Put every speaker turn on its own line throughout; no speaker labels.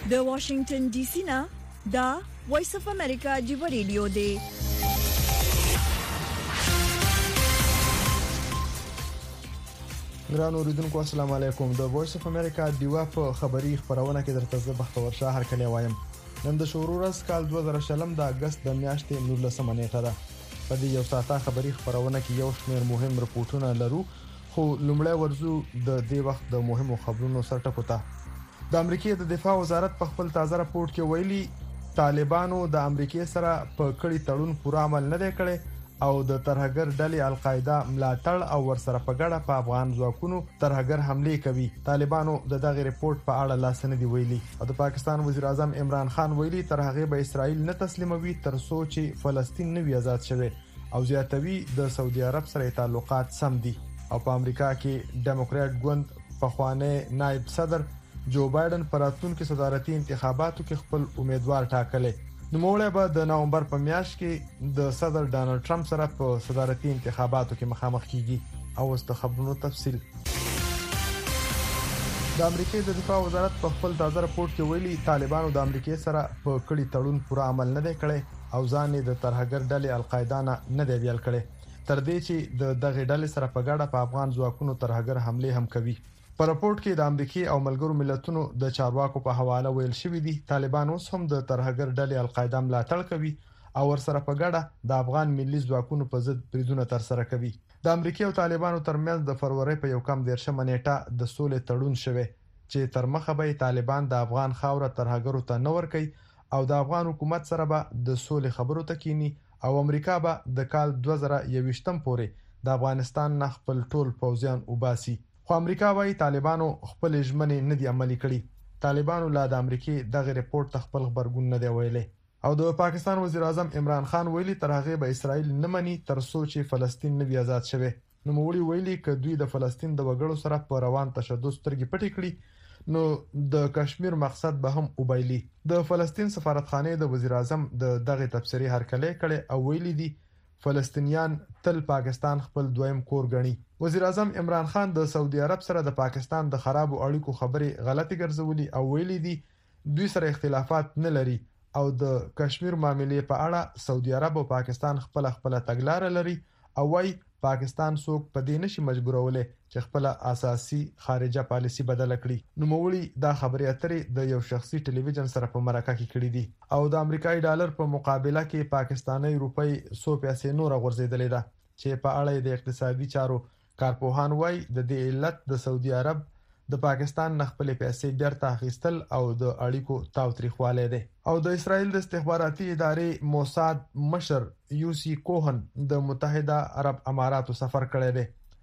د واشنگټن ډي سي نه دا وایس اف امریکا دی ریډیو دی.
ګران اوریدونکو السلام علیکم. د وایس اف امریکا دیوا په خبری خبرونه کې درته زه بختور شاه هر کله وایم. نن د شروع ورځ کال 2000 د اگست د میاشتې 19 نیټه ده. په دې یو ساعته خبری خبرونه کې یو شمېر مهم رپورټونه لرو، خو لومړی ورزو د دې وخت د مهمو خبرونو سرټکو ته. د امریکای د دفاع وزارت په خپل تازه راپورټ کې ویلي طالبانو د امریکای سره په کړي تړون پوره عمل نه دی کړی او د ترهګر ډلې القاعده ملاتړ او ورسره په ګډه په افغان ځواکونو ترهګر حمله کوي. طالبانو د دغه ریپورت په اړه لاس نه دی ویلي. او د پاکستان وزیر اعظم عمران خان ویلي ترهغه به اسرائیل نه تسلیموي تر څو چې فلسطین نه وي آزاد شوی او زیاتوي د سعودي عرب سره تعلقات سم دي. او په امریکا کې ډیموکرات ګوند پخوانی نائب صدر جو بایدن پر راتلونکو صدارتي انتخاباتو کې خپل امیدوار ټاکلی. نوموړی به د نومبر په میاشت کې د صدر ډانلډ ټرمپ سره په صدارتي انتخاباتو کې مخامخ کیږي. او اوس د خبرونو تفصیل. د امریکای د دفاع وزارت په خپل تازه راپورټ کې ویلي طالبانو د امریکای سره په کړي تړون پوره عمل نه دی کړی او ځان د ترهګر ډلې القاعده نه دی ویل کړی، تر دې چې د دغه ډلې سره په ګډه په افغان ځواکونو ترهګر حمله هم کوي. په راپورټ کې د امریکای او ملګرو ملتونو د چارواکو په حواله ویل شوی دی طالبان اوس هم د ترهګر ډلې القاعده ملاتړ کوي او ورسره په ګډه د افغان ملي ځواکونو په ضد بریدونه ترسره کوي. د امریکای او طالبانو ترمنځ د فروری په 1 نیټه د سولې تړون شوی چې تر مخه به طالبان د افغان خاوره ترهګرو ته نه ورکوي او د افغان حکومت سره به د سولې خبرو ته کینی او امریکا به د کال 2021 پورې د افغانستان نه خپل ټول پوځیان وباسي. خو امریکا وايي طالبانو خپل ژمنې نه دي عملي کړي. طالبانو لا د امریکای دغه ریپورت خپل خبرګون نه دی ویلي. او د پاکستان وزیر اعظم عمران خان ویلي ترهغه به اسرائیل نه مني تر څو چې فلسطین نه وي آزاد شوی. نوموړي ویلي ک دوی د فلسطین د وګړو سره په روان تشدد سترګې پټې کړي نو د کشمیر مقصد به هم وبایلي. د فلسطین سفارتخانه د وزیر اعظم د دغه تبصرې هرکلی کړي او ویلي دي فلسطینیان تل پاکستان خپل دویم کور ګڼي. وزیر اعظم عمران خان د سعودي عرب سره د پاکستان د خرابو اړیکو خبرې غلطي ګرځولي او ویلي دي دوی سره اختلافات نه لري او د کشمیر معاملې په اړه سعودي عرب او پاکستان خپل تګلارې لري او وايي پاکستان څوک په دې نشي مجبورولې چې خپل اساسي خارجه پالیسی بدل کړي. نوموړي دا خبرې اترې د یو شخصي ټلویزیون سره په مرکه کې کړې دي او د امریکایي ډالر په مقابله کې پاکستاني روپۍ 100 پیسې نور غورځېدلې ده چې په اړه د اقتصادي چارو کارپوهان وايي د دې علت د سعودي عرب د پاکستان نه خپل پیسې بیرته اخیستل او د اړیکو تاوتریخوالی دی. او د اسرائیل د استخباراتي ادارې موساد مشر یوسی کوهن د متحده عرب اماراتو سفر کړی دی.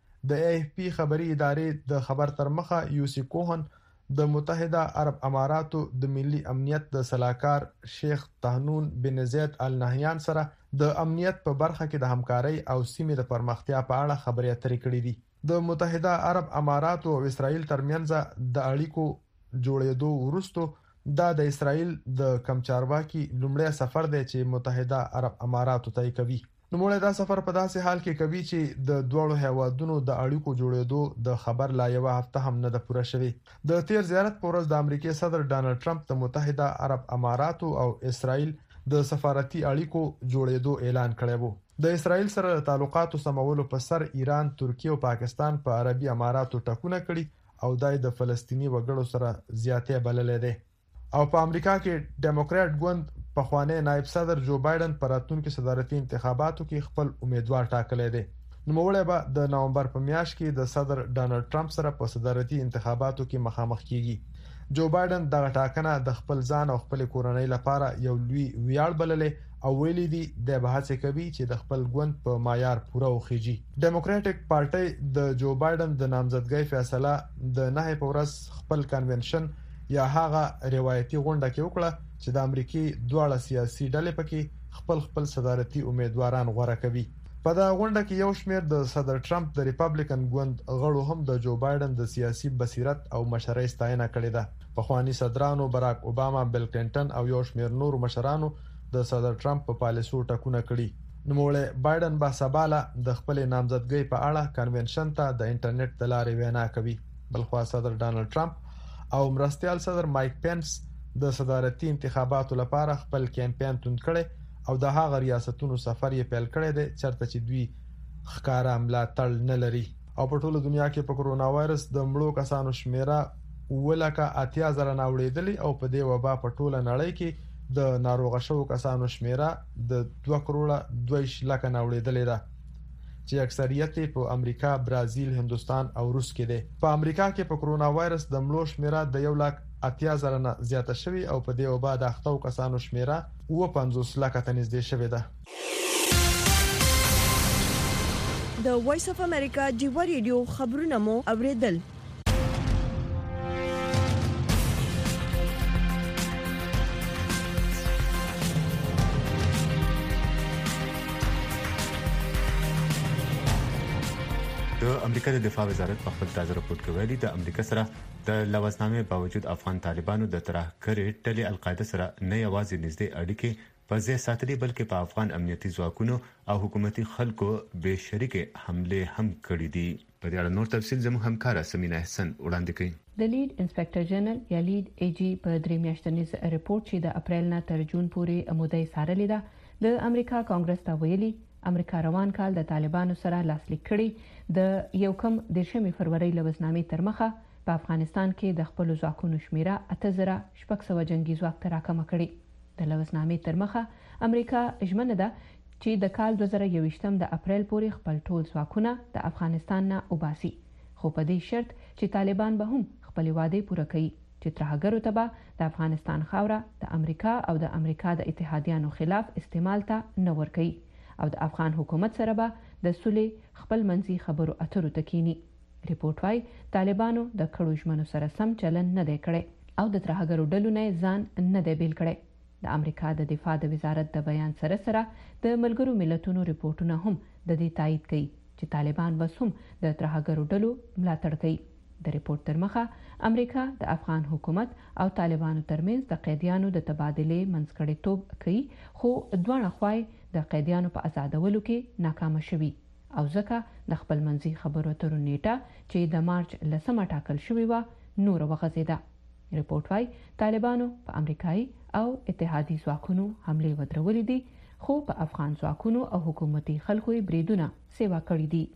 د AFP خبري ادارې د خبر تر مخه یوسی کوهن د متحده عرب اماراتو د ملي امنیت د صلاحکار شیخ طهنون بن زید ال نهیان سره د امنیت په برخه کې د همکارۍ او سیمې د پرمختیا په اړه خبرې اترې کړې دي. د متحده عرب اماراتو او اسرائیل ترمنځ د اړیکو جوړېدو وروسته دا د اسرائیل د کمچارواکي لومړی سفر دی چې متحده عرب اماراتو ته کوي. نوموړی دا سفر په داسې حال کې کوي چې د دوړو هیوادونو د اړیکو جوړېدو د خبر لا یو هفته هم نه ده پوره شوی. د تیر زیارت پر ورځ د امریکای صدر ډانلډ ټرمپ د متحده عرب اماراتو او اسرائیل د سفارتي اړیکو جوړېدو اعلان کړی وو. د اسرائیل سره د تعلقاتو سمولو په سر ایران، ترکیه او پاکستان په عربي اماراتو ټکونه کړي او دای د فلسطینی وګړو سره زیاتې بللې ده. او په امریکا کې ډیموکرات ګوند پخوانی نائب صدر جو بایدن پر راتلونکو صدارتي انتخاباتو کې خپل امیدوار ټاکلی دی. نوموړی به د نومبر په میاشت کې د صدر ډانلډ ټرمپ سره په صدارتي انتخاباتو کې مخامخ کیږي. جو بایدن دغه ټاکنه د خپل ځان او خپل کورنۍ لپاره یو لوی ویاړ بللې او ویلي دي د بحث کوي چې د خپل ګوند په معیار پوره وخیږي. ډیموکراټک پارټي د جو بایدن د نامزدګۍ فیصله د 9 په ورځ خپل کنونشن یا هغه روایتي غونډه کې وکړه چې د امریکای دواړه سیاسي ډلې پکې خپل صدارتي امیدواران غوړه کوي. په دا غونډه کې یو شمېر د صدر ټرمپ د ریپبلیکن ګوند غړو هم د جو بایدن د سیاسي بصیرت او مشرۍ ستاینه کړې ده. پخوانی صدرانو براک اوباما، بیل کلینټن او یو شمېر نور مشرانو د صدر ټرمپ په پالیسو ټکونه کړي. نوموړی بایدن به سباله د خپل نامزدګۍ په اړه کنونشن ته د انټرنیټ د لارې وینا کوي. بلخوا صدر ډانلډ ټرمپ او مرستیال صدر مایک پینس د صدارتي انتخاباتو لپاره خپل کمپاین توند کړي او د هغه ریاستونو سفر یې پیل کړی دی چرته چې دوی ښکارا ملاتړ نه لري. او په ټوله دنیا کې په کرونا وایرس د مړو کسانو شمیره 1,80,000 نه وړېدلې او په دې وبا په ټوله نړۍ کې د ناروغ شوو کسانو شمیره د 2,02,00,000 نه وړېدلې ده چې اکثریت په امریکا، برازیل، هندستان او روس کې دي. په امریکا کې په کرونا وایرس د مړو شمیره د 1,80,000 نه زیاته شوې او په دې وبا د اخته کسانو شمیره 50,00,000 ته نږدې شوې ده.
د وایس اف امریکا جیو ریډیو خبرونه مو اوریدل.
د امریکا د دفاع وزارت په خپل تازه راپور کې ویلي د امریکا سره د لوازنامې باوجود افغان طالبانو د ترهګرۍ ډلې القاعده سره نه یوازې نږدې اړیکې په ځای ساتلې بلکې په افغان امنیتي ځواکونو او حکومتي خلکو به شریکه حمله هم کړې دي. په دې اړه نور تفصیل زموږ همکار سمینا احسان وړاندې کوي.
د لیډ انسپکټر جنرال یا لیډ ای جی په 3 میاشتنیز ریپورت چې د اپریل نه تر جون پورې مودې سارلې ده د امریکا کانګرس ته ویلي امریکا روان کال د طالبانو سره لاسلیک کړي د 1 فروری لوزنامې تر مخه په افغانستان کې د خپل ځواکونو شمیره 8600 جنگي ځواک ته راکمه کړي. د لوزنامې تر مخه امریکا ژمنه ده چې د کال 2021 د اپریل پورې خپل ټول ځواکونه د افغانستان نه وباسي، خو په دې شرط چې طالبان به هم خپل وعده پوره کړي چې ترهګرو ته به د افغانستان خاوره د امریکا او د امریکا د اتحادیانو خلاف استعمال ته نه ورکړي او د افغان حکومت سره به د صلح خپل منځي خبرو اترو تکینی. ریپورت وايي طالبانو د کړو ژمنو سره سم چلن نه دی کړی او د ترهګرو ډلو نه ځان نه دی بیل کړی. د امریکا د دفاع د وزارت د بیان سره د ملګرو ملتونو ریپورتونه هم د دې تایید کوي چې طالبان بس هم د ترهګرو ډلو ملاتړ کوي. د ریپورت تر مخه امریکا د افغان حکومت او طالبانو ترمنځ د قیدیانو د تبادلې منځګړیتوب کوي، خو دوه خواي د قیدیانو په آزادولو کې ناکام شوي او ځکه د خپل منځي خبرو اترو نیټه چې د مارچ 10 ټاکل شوې و نور وغځیده. ریپورت وايي طالبانو په امریکایي او اتحادي ځواکونو حمله ودرولې دي، خو په افغان ځواکونو او حکومتي خلکو یې بریدونه سیوا کړی دي.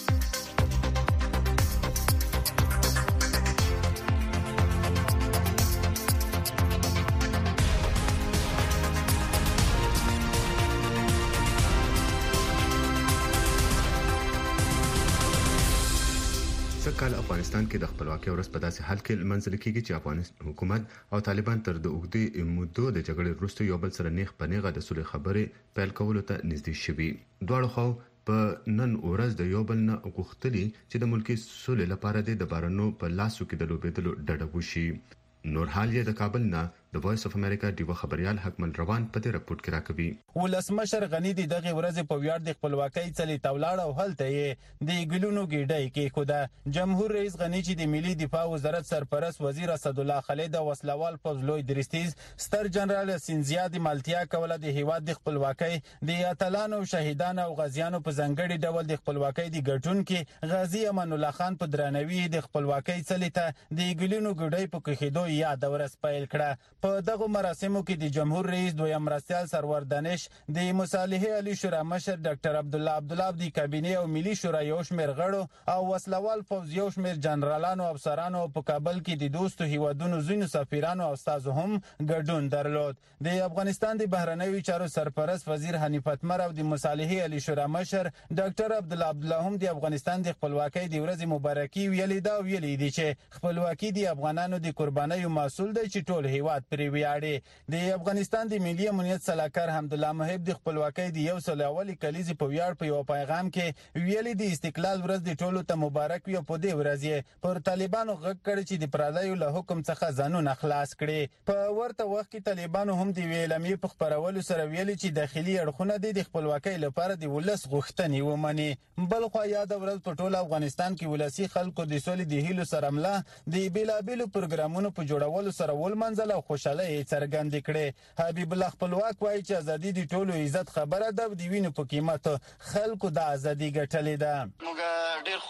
کال افغانستان کې د خپلواکۍ ورځ په داسې حال کې لمانځل کېږي چې افغان حکومت او طالبان تر د اوږدې مودو د جګړې وروسته یو بل سره نیغ په نیغه د صلح خبرې پیل کولو ته نږدې شوي. دواړو خواو په نن ورځ د یو بل نه غوښتلي چې د ملکي صلح لپاره د بارنو په لاسو کې د لوبېدلو ډډه وشي. نور حال یې د کابل نه د وایس اف امریکا ډیو خبريال حکمل روان په دې راپورټ کې راکوي.
ولسمشر غنی د دغه ورځې په ویاړ د خپلواکۍ چلی تولاړ او هلته یې د ګلونو ګډای کې خوده جمهور رئیس غنی چې د ملي دفاع وزارت سرپرست وزیر اسد الله خالد او وسلوال فضلوی درستیز ستر جنرال سینزیا د مالتیا کوله د هیواد د خپلواکۍ د اتلانو شهیدانو او غازیانو په ځنګړي ډول د خپلواکۍ د ګټون کې غازی امان الله خان په درنوي د خپلواکۍ چلی ته د ګلونو ګډای په کېدو یاد ورس پیل کړه. په دغه مراسمو کې د جمهور رئیس دویم مرستیال سرور دانش د مصالحه علی شورا مشر ډاکټر عبدالله د کابینه او ملي شورا یو شمېر غړو او وسلوال فوز یو شمېر جنرالانو او افسرانو په کابل کې د دوستو هیوادونو زینو سفیرانو او استادو هم ګډون درلود. د افغانستان د بهرنیو چارو سرپرست وزیر حنیف اتمر او د مصالحه علی شورا مشر ډاکټر عبدالله هم د افغانستان د خپلواکۍ د ورځې مبارکي ویلي دي چې خپلواکي د افغانانو د قربانۍ مسؤل دی چې ټول هیواد پرې ویاړي. د افغانستان د ملي امنیت سلاکار حمدالله محب د خپلواکۍ د 100 کلیزې په ویاړ په یو پیغام کې ویلي د استقلال ورځ د ټولو ته مبارک وي. په دې ورځ پر طالبانو غږ کړی چې د پردیو له حکم څخه ځانونه خلاص کړي. په ورته وخت کې طالبانو هم د ویلمې په خبرولو سره ویلي چې داخلي اړخونه د خپلواکۍ لپاره د ولس غوښتنې ومني. بل خو یاد ورځ په ټول افغانستان کې ولسی خلکو د سولې د هیلو سره مله د بیلابیلو پروګرامونو په جوړولو سره ولمنځل او خوشاله څرګند کړي. حبیب الله خپلواک وایي چې ازادي د ټولو عزت خبره ده، د وینو په قیمت خلکو د ازادي ګټلې ده.
موږ ډیر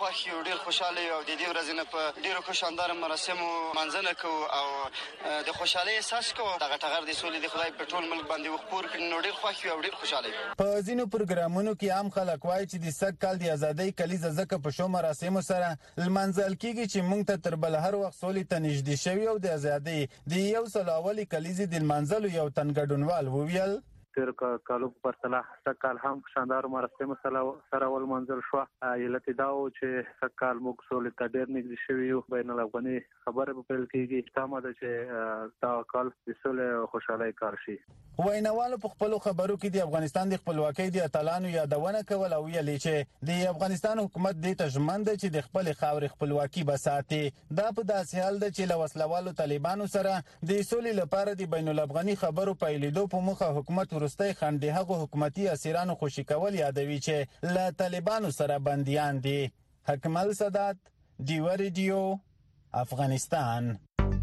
خوښ یو، ډېر خوشاله یو او د دې ورځې نه په ډېرو شاندار مراسمو منځنه کوو او د خوشحالۍ احساس کوو. دغه ټغر د سولې د خدای په ټول ملک باندې وخپور کړي، نو ډېر خوښ یو او ډېر خوشاله یو.
په ځینو پروګرامونو کې عام خلک وایي چې د سږ کال د ازادۍ کلیزه ځکه په شو مراسمو سره لمانځل کېږي چې موږ ته تر بل هر وخت سولې ته نږدې شوي او د ازادۍ د 100 کلیزې د لمانځلو یو تن ګډونوال وویل
تیر کالو په پرتله سږ هم شاندار مراسم سره ولمانځل شو. علت دا و چې سږ کال موږ سولې ته ډېر نږدې شوي یو. بین الافغاني خبرې په پیل کېږي، تمه ده چې دا کال د سولې او خوشحالۍ کال شي.
ویناوالو په خپلو خبرو کې د افغانستان د خپلواکۍ د اتلانو یادونه کول او ویلي چې د افغانستان حکومت دې ته ژمن دی چې د خپل خاورې خپلواکي به ساتي. دا په داسې حال ده چې له وسلوالو طالبانو سره د سولې لپاره د بین الافغاني خبرو پیلېدو په موخه حکومت وروستی خنډ د هغو حکومتي اسیرانو خوشي کول یادوي چې له طالبانو سره بندیان دي. حکمل سادات، ډیوه ریډیو، افغانستان.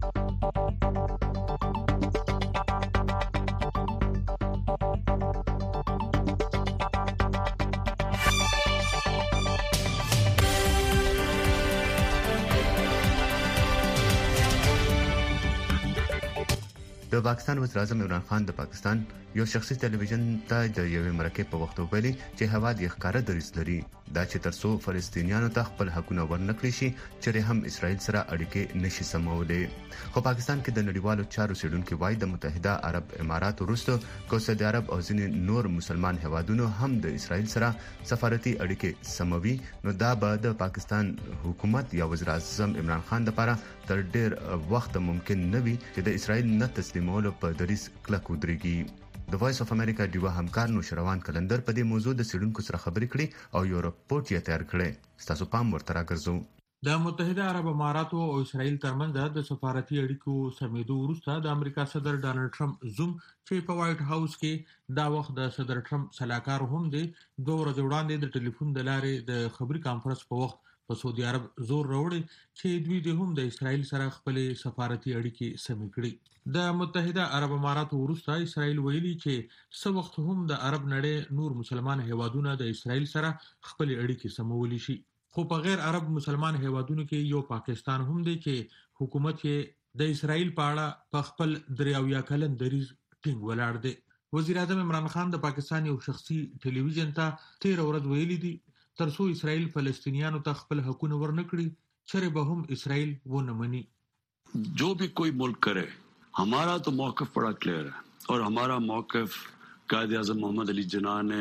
د پاکستان وزیر اعظم عمران خان د پاکستان یو شخصي ټلویزیون ته د یوې مرکې په وخت ویلي چې هواد یې ښکاره دریځ لري دا چې ترڅو فلسطینیانو ته خپل حقونه ورنکړي شي چې هم اسرائیل سره اړیکې نشي سمولې. خو پاکستان کې د نړیوالو چارو څېړونکي وایي د متحده عرب امارات وروسته کو سعودي عرب او ځینې نور مسلمان هوادونو هم د اسرائیل سره سفارتي اړیکې سموي، نو دا به د پاکستان حکومت یا وزیر اعظم عمران خان لپاره تر ډېر وخت ممکن نه وي چې د اسرائیل نه تسلیمولو په دریځ کلک ودرېږي. د وایس اف امریکا ډیوه همکار نوشروان کلندر په دې موضوع د څېړونکو سره خبرې کړې او یو راپورټ یې تیار کړی. ستاسو پام ورته راګرځو.
د متحده عرب اماراتو او اسرائیل ترمنځ د سفارتي اړیکو سمیدو وروسته د امریکا صدر ډانلډ ټرمپ زوم چې په وایټ هاوس کې دا وخت د صدر ټرمپ سلاکار هم دی 2 ورځې وړاندې د ټلیفون د لارې د خبري کانفرنس په وخت په سعودي عرب زور راوړی چې دوی د هم د اسرائیل سره خپل سفارتي اړیکې سمې کړي. د متحده عرب اماراتو وروسته اسرائیل ویلي چې څو وخت هم د عرب نړۍ نور مسلمان هیوادونه د اسرائیل سره خپل اړیکې سمولی شي. خو په غیر عرب مسلمان هیوادونو کې یو پاکستان هم دی چې حکومت یې د اسرائیل په اړه په خپل 3 کلن دریځ ټینګ ولاړ دی. وزیر اعظم عمران خان د پاکستان یو شخصي ټلویزیون ته 13 ورځې ویلي دي ترڅو اسرائیل فلسطینیانو ته خپل حقونه ورنکړي چرې به هم اسرائیل ونه مني.
जो भी कोई मुल्क करे, हमारा तो मौक़िफ़ बड़ा क्लियर है और हमारा मौक़िफ़ कायद-ए-आज़म मोहम्मद अली जिन्ना ने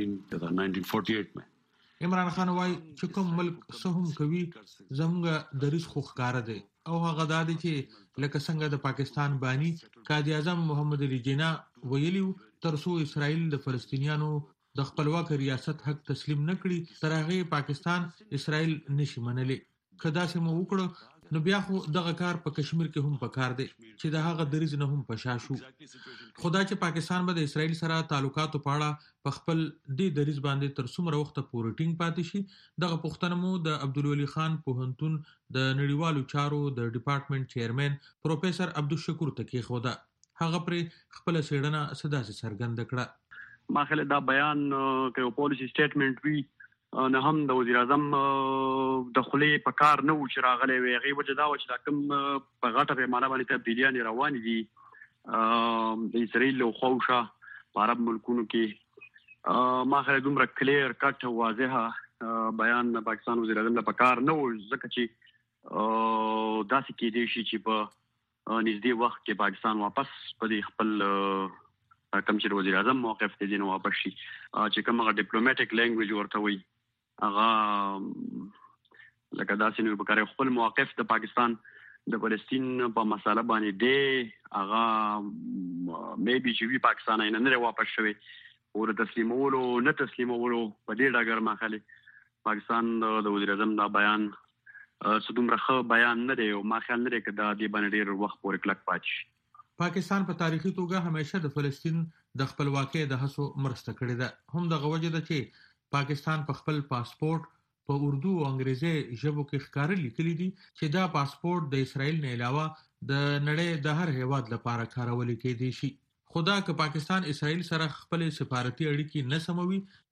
1948 में
عمران خان وايي چې کوم ملک څه هم کوي زموږ دریځ خو ښکاره دی او هغه دا دی چې لکه څنګه د پاکستان بانی قائد اعظم محمد علي جناح ویلي ترڅو اسرائیل د فلسطینیانو د خپلواک ریاست حق تسلیم نکړي تر هغه پاکستان اسرائیل نشي منلي. کدا چې مو وکړو نو بیا خو دغه کار په کشمیر کې هم پکار دی چې د هغه دریځ نه هم پشا شو. خدای چې پاکستان به د اسرائیل سره تعلقاتو په اړه په خپل د دریځ باندې تر څومره وخت پورې ټینګ پاتې شي. دغه پوښتنه مو د عبدالولي خان پوهنتون د نړیوالو چارو د ډپارټمنټ چیرمن پروفیسور عبدالشکور ته کېښوده. هغه پر خپل څېړنه سداسې څرګنده کړه.
ما خل دا بیان کې پالیسی سټیټمنټ وی نه هم د وزیر اعظم د خلې په کار نه و چې راغلی وي. هغې وجه دا وه چې دا کوم په غټه پیمانه باندې تبدیلیانې روانې دي د اسرائیل له خوا په عرب ملکونو کې. ما خیال دومره کلیر کټ واضحه بیان پاکستان وزیر اعظم له په کار نه و ځکه چې داسې کېدی شي چې په نږدې وخت کې پاکستان واپس په دې خپل کوم چې وزیر اعظم موقف ته ځینې واپس شي چې کوم هغه ډیپلوماټیک لینګویج ورته وایي هغه لکه داسې نو به کاري خپل موقف د پاکستان د فلسطین په مسله باندې دی هغه میبي چې وی پاکستان یې نه واپس شوی او د تسلیمولو نه تسلیمولو په دې ډګر ما خالي پاکستان د وزیر اعظم دا بیان څومره ښه بیان نه دی او ما خیال نه دی چې دا د باندې ډېر وخت پورې کلک پاتې شي.
پاکستان په تاریخي توګه همیشه د فلسطین د خپلواکۍ د هڅو مرسته کړې ده. هم دغه وجه ده چې پاکستان په خپل پاسپورت په اردو او انګریزي ژبو کې ښکاره لیکلي دي چې دا پاسپورت د اسرائیل نه علاوه د نړۍ د هر هیواد لپاره کارول کېدی شي. خدا که پاکستان اسرائیل سره خپل سفارتي اړیکې نه سموي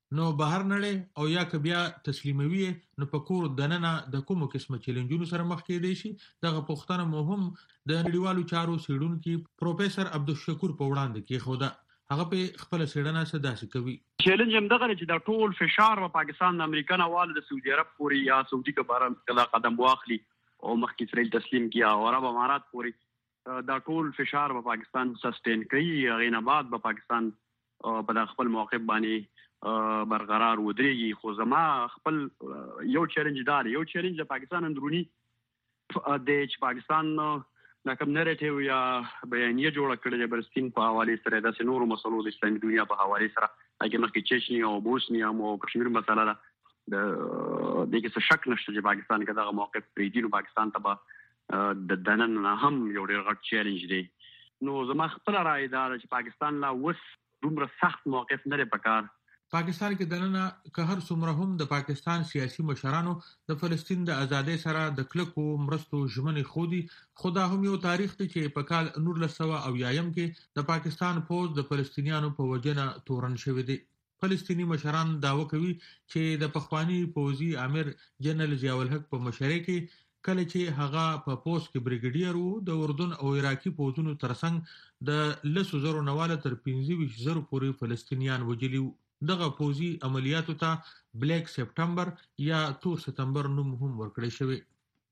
نو بهر نړۍ او یا که بیا تسلیموي نو په کور دننه د کومو قسمه چیلنجونو سره مخ کېدی شي دغه پوښتنه مهم د نړیوالو چارو څېړونکي پروفیسور عبدالشکور په وړاندې کېښوده. هغه په خپل څېړنه څه داسې کوي.
چیلنج هم دغه چې دا ټول فشار په پاکستان د امریکا نه واله د سعودي عرب پورې یا سعودي کبارم کله قدم واخلي او مخکې اسرائیل تسلیم کیا او عرب امارات پورې دا ټول فشار په پاکستان سسټین کوي. هغې نه بعد په پاکستان په خپل موقف باندې برقرار ودرېږي. خو زما خپل یو چیلنج دا دی، یو چیلنج د پاکستان اندرونی دی چې پاکستان دا کوم نریټیو یا بیانیه جوړه کړې ده فلسطین په حوالې سره، داسې نورو مسلو د اسلامي دنیا په حوالې سره، هغې مخکې چچنیا او بوسنیا او کشمیر مسله ده، د دې کې څه شک نشته چې پاکستان که دغه موقف پرېږدي نو پاکستان ته به د دننه هم یو ډېر غټ چیلنج دی. نو زما خپله رایه دا ده چې پاکستان لا اوس دومره سخت موقف نه دی پکار.
پاکستان کې دننه که هر څومره هم د پاکستان سیاسي مشرانو د فلسطین د ازادۍ سره د کلکو مرستو ژمنې ښودي، خو دا هم یو تاریخ دی چې په کال 1980 کې د پاکستان پوځ د فلسطینیانو په وجنه تورن شوی دی. فلسطینی مشران دعوه کوي چې د پخوانی پوځي امیر جنرال ضیاء الحق په مشرۍ کې کله چې هغه په پوسټ کې بریګیډیر وو د اردن او عراقي پوځونو ترڅنګ د 10,000 نواله تر 25,000 پورې فلسطینیان وجلي وو. دغه پوځي عملیاتو ته بلیک سپټمبر یا تور ستمبر نوم هم ورکړی شوی.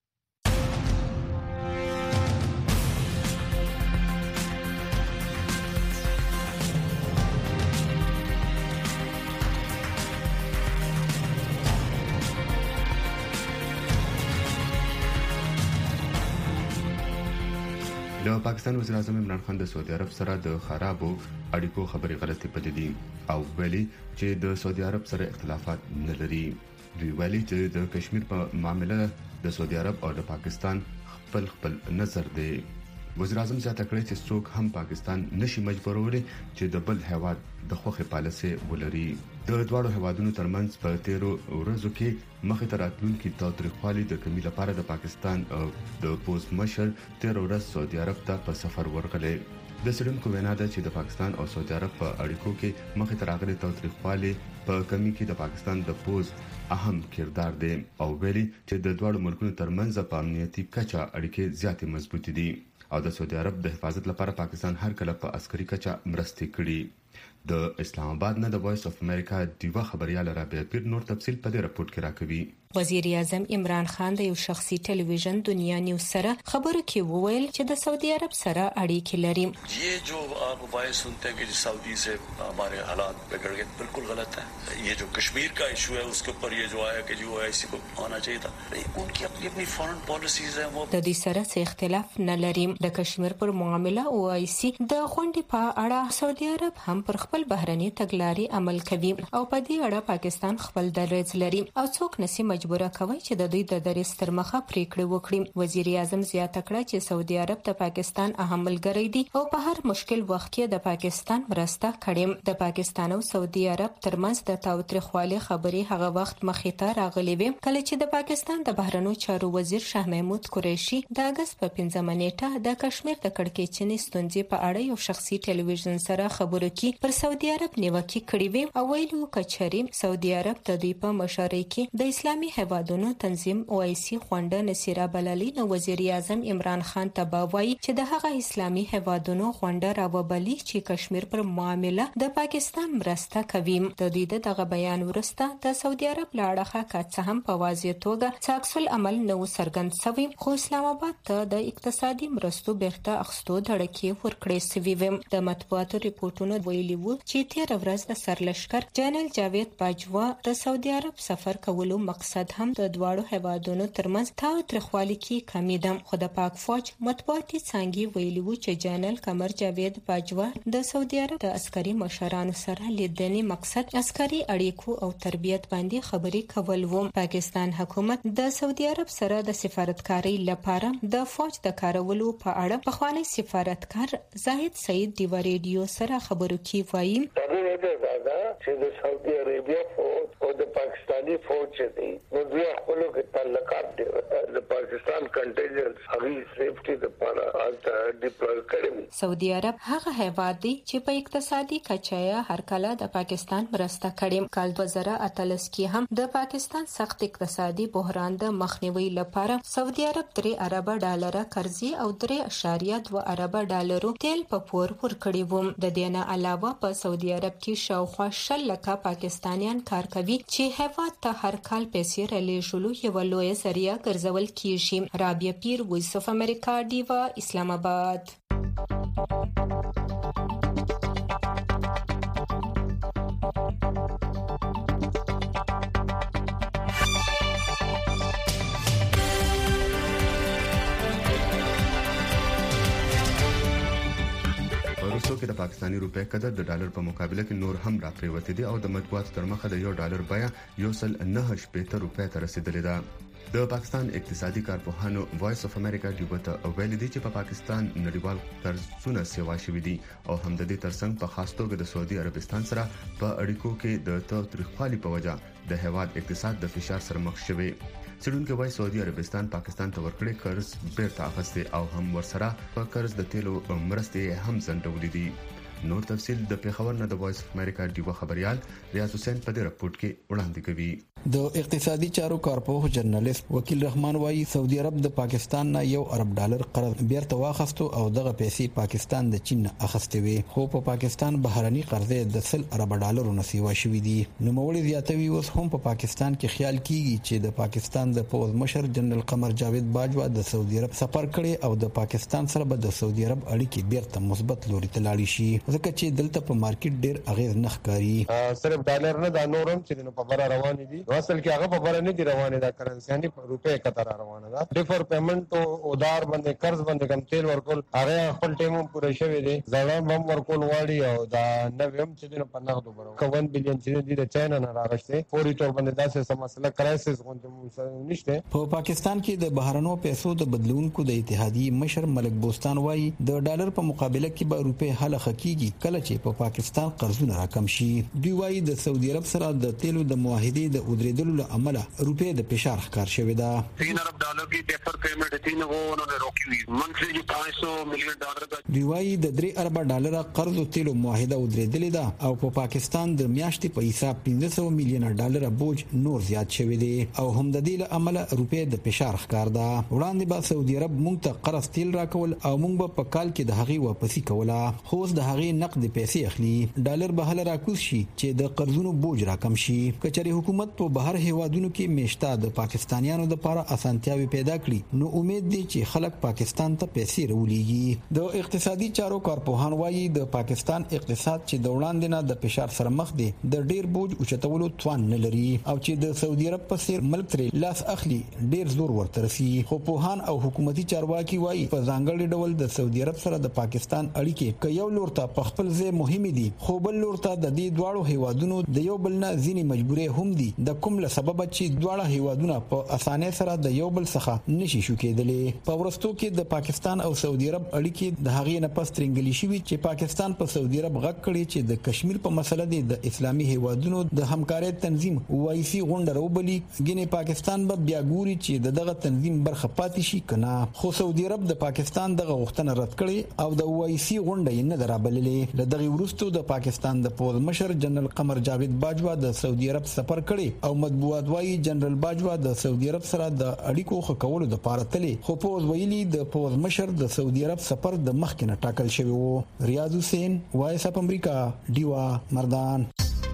د پاکستان وزیر اعظم عمران خان د سعودي عرب سره د خرابو اړیکو خبرې غلطي پدې دي او ویلي چې د سعودي عرب سره اختلافات نه لري. دوی ویلي چې د کشمیر په معاملې د سعودي عرب او د پاکستان خپل نظر دی. وزیر اعظم زیاته کړې چې څوک هم پاکستان نشي مجبورولای چې د بل هیواد د خوخه پالیسي ولري. د دوه هیوادونو ترمنځ په 13 ورځو کې مخې ته راتلونکي تاوتریخوالي د کمی لپاره د پاکستان او د پوز مشر 13 ورځ سعودي عرب ته په سفر ورغلی. د څېړونکو وینا ده چې د پاکستان او سعودي عرب په اړیکو کې مخې ته راغلي تاوتریخوالي په کمی کې د پاکستان د پوز اهم کردار دی او ویلي چې د دوه ملکونو ترمنځ په امنیتي کچه اړیکې زیاتې مضبوط دي او د سعودي عرب د حفاظت لپاره پاکستان هر کله په عسکري کچه مرستې کړي. د اسلام آباد نه د وایس اف امریکا دیوه خبريال رابعه پیر نور تفصیل په دې راپورټ کې راکوي.
وزیر اعظم عمران خان د یو شخصي ټلویزیون دنیا نیوز سره خبرو کې وویل چې د سعودي عرب سره اړیکې لري.
یہ جو آپ وائس سنتے ہیں کہ سعودی سے ہمارے حالات بگڑ گئے، بالکل غلط ہے. یہ جو کشمیر کا ایشو ہے اس کے اوپر یہ جو آیا کہ جو ایسی کو آنا چاہیے تھا، ان کی اپنی فارن پالیسیز ہیں. وہ
د دې سره څه اختلاف نه لري. د کشمیر پر معاملې او ایسی د غونډې په اړه سعودي عرب هم پر خپل بهرني تګلاري عمل کوي او په دې اړه پاکستان خپل دریځ لري او څوک نسی مجبوره کوي چې د دوی د دریځ تر مخه پریکړه وکړي. وزیر اعظم زیاته کړه چې سعودي عرب د پاکستان اهم ملګری دی او په هر مشکل وخت کې د پاکستان مرسته کړي. د پاکستان او سعودي عرب ترمنځ د تاوتریخوالي خبرې هغه وخت مخې ته راغلي وي کله چې د پاکستان د بهرنیو چارو وزیر شاه محمود قریشي د اگست په 15 نیټه د کشمیر د کړکېچنې ستونزې په اړه یو شخصي ټلویزیون سره خبرو کې پر سعودي عرب نیوکه کړې وي او ویلو کچري سعودي عرب د دوی په مشارۍ کې د اسلامي هیوادونو تنظیم اوایسی غونډه نصیره بللی نو وزیر اعظم عمران خان تباوی چې د هغه اسلامي هیوادونو غونډه راوبلی چې کشمیر پر معاملې د پاکستان مرسته کوي. د دې دغه بیان ورسته د سعودي عرب لاړه کاڅه هم په واضح توګه څاکسل عمل نو سرګند شوی خو اسلام آباد ته د اقتصادي مرستو بیرته اخستو دړکې ورکړې سوي وي. د مطبوعاتو ریپورتونو ویلي وو چې 13 ورځ د سرلشکر جنرال جاوید باجوا د سعودي عرب سفر کولو مقصد هم د دواړو هیوادونو ترمنځ تاوتریخوالي کې کمی ده. خو د پاک فوج مطبوعاتي څانګې ویلي وو چې جنرال قمر جاوید باجوا د سعودي عرب د عسکري مشرانو سره لیدنې مقصد عسکري اړیکو او تربیت باندې خبرې کول وو. پاکستان حکومت د سعودي عرب سره د سفارتکارۍ لپاره د فوج د کارولو په اړه پخوانی سفارتکار زاهد سعید دیو ریډیو سره خبرو کې وایي
چې د سعودي عربیا فوج او د پاکستانی فوج دي نو دوی خپل کې تعلقات دي. د پاکستان کنټینجنټ هغه سیفټي لپاره ډیپلوي کړي.
سعودي عرب هغه هیواد دی چې په اقتصادي کچه هر کله د پاکستان مرسته کړي. کال 2018 کې هم د پاکستان سخت اقتصادي بحران د مخنیوي لپاره سعودي عرب 3 ارب ډالر قرضې او 3.2 ارب ډالرو تیل په پور ورکړي وو. د دې نه علاوه په سعودي عرب کې شاوخوا 10 لکه پاکستانیان کار کوي چې هیواد ته هر کال پیسې رالېږلو یو لوی ذریعہ ګرځول کیږي. رابعه پیر، وایس اف امریکا، ډیوا، اسلام آباد.
روسو کې د پاکستاني روپے قدر د ډالر په مقابله کې نور هم راپریوتی دي او د مطبوعاتو تر مخه د $1 بیه 1.9 روپے ته رسیدلې ده. د پاکستان اقتصادي کارپوهانو وایس اف امریکا ډیوته ویل دي چې په پاکستان نړیوال قرضونه سیوا شوي دي او هم د دې ترڅنګ په خاص توګه د سعودي عربستان سره په اړیکو کې د تاریخوالي په وجه د هیواد اقتصاد د فشار سره مخ شوی. سړونکو وایي سعودي عربستان پاکستان ته ورکړي قرض بیرته اخیسته او هم ورسره په قرض د تیلو مرستې هم ځنډولې دي. نور تفصيل د پیښور نه د وایس اف امریکا ډیو خبريال ریاض حسین په دې رپورت کې وړاندې کوي.
د اقتصادي چارو کارپوه جرنالست وکیل رحمان وایي سعودي عرب د پاکستان نه $1 ارب قرض بیرته واخیستو او دغه پیسې پاکستان د چین اخیستې وي، خو په پاکستان بهرني قرضې د $100 ارب نه سیوا شوې دي. نوموړي زیاتوي اوس هم په پاکستان کې خیال کیږي چې د پاکستان د پوز مشر جنرال قمر جاوید باجوا د سعودي عرب سفر کړي او د پاکستان سره به د سعودي عرب اړیکې بیرته مثبت لوري ته لاړې شي، ځکه چې دلته په مارکیټ ډېر اغیز نه ښکاري.
صرف ډالر نه دا نورم چې په بره روان دي، اصل کې هغه په بره نه دي روانه، دا کرنسي نه په روپے کتر روانه ده. ډیفر پیمنٹ او ادار باندې قرض باندې کم تیل ورکول هغه خپل ټیمو پوره شوی دی، ځړم هم ورکول واړی او دا نویم چې په نغدو برو 1 بلین چې د چاینا نه راغشته فوري تور باندې داسې سم مسله کرایسس غونډه نشته.
په پاکستان کې د بهرنو پیسو د بدلونکو د اتحادیې مشر ملک بوستان وایي د ډالر په مقابله کې به روپے حل خکېږي کله چې په پاکستان قرضونه راکم شي. دوی وایي د سعودي عرب سره د تیلو د معاهدې د ودرېدلو له امله روپے د فشار ښکار شوی ده.
$3 ارب کی ډیفر پیمنٹ تھی نو انہوں روکی ہوئی منتھلی $500 ملین کا.
دوی وایي د $3 ارب قرض او تیلو معاهده ودرېدلې ده او په پاکستان د میاشتې په حساب $500 ملین بوج نور زیات شوی دی او هم د دې له امله روپے د فشار ښکار ده. وړاندې به سعودي عرب مونږ ته قرض تیل راکول او مونږ به په کال کې د هغې واپسی کوله، خو اوس د هغې نقد پیسې اخلي. ډالر به هله راکوز شي چې د قرضونو بوج راکم شي. کچري حکومت په بهر هیوادونو کې میشته د پاکستانیانو لپاره اسانتیاوي پیدا کړي نو امید دی چې خلک پاکستان ته پیسې راولېږي. د اقتصادي چارو کارپوهان وایي د پاکستان اقتصاد چې د وړاندې نه د فشار سره مخ دی د ډیر بوج اوچتولو توان نه لري او چې د سعودي عرب په څیر ملک ترې لاس اخلي ډیر زور ورته رسي. خو پوهان او حکومتي چارواکي وایي په ځانګړي ډول د سعودي عرب سره د پاکستان اړیکې که یو لور ته په خپل ځای مهمه دي خو بل لور ته د دې دواړو هیوادونو د یو بل نه ځینې مجبورې هم دي د کوم له سبب چې دواړه هیوادونه په اسانه سره د یو بل څخه نشي شو کېدلې. په ورستو کې د پاکستان او سعودي عرب اړیکې د هغې نه پس ترنګلي شوي چې پاکستان په سعودي عرب غږ کړي چې د کشمیر په مسله د اسلامي هیوادونو د همکارۍ تنظیم وایسي غونډه راوبلي. ګینه پاکستان به بیا ګوري چې دغه تنظیم برخه پاتې شي کنه، خو سعودي عرب د پاکستان دغه غوښتنه رد کړي او د وایسي غونډه نه درابللې. له دغه وروسته د پاکستان د پوز مشر جنرال قمر جاوید باجوا د سعودي عرب سفر کړي او مطبوعات وایي جنرال باجوا د سعودي عرب سره د اړیکو ښه کولو لپاره تللی، خو پوز ویلي د پوز مشر د سعودي عرب سفر د مخکې نه ټاکل شوی وو. ریاض حسین، وایس اف امریکا، ډیوا، مردان.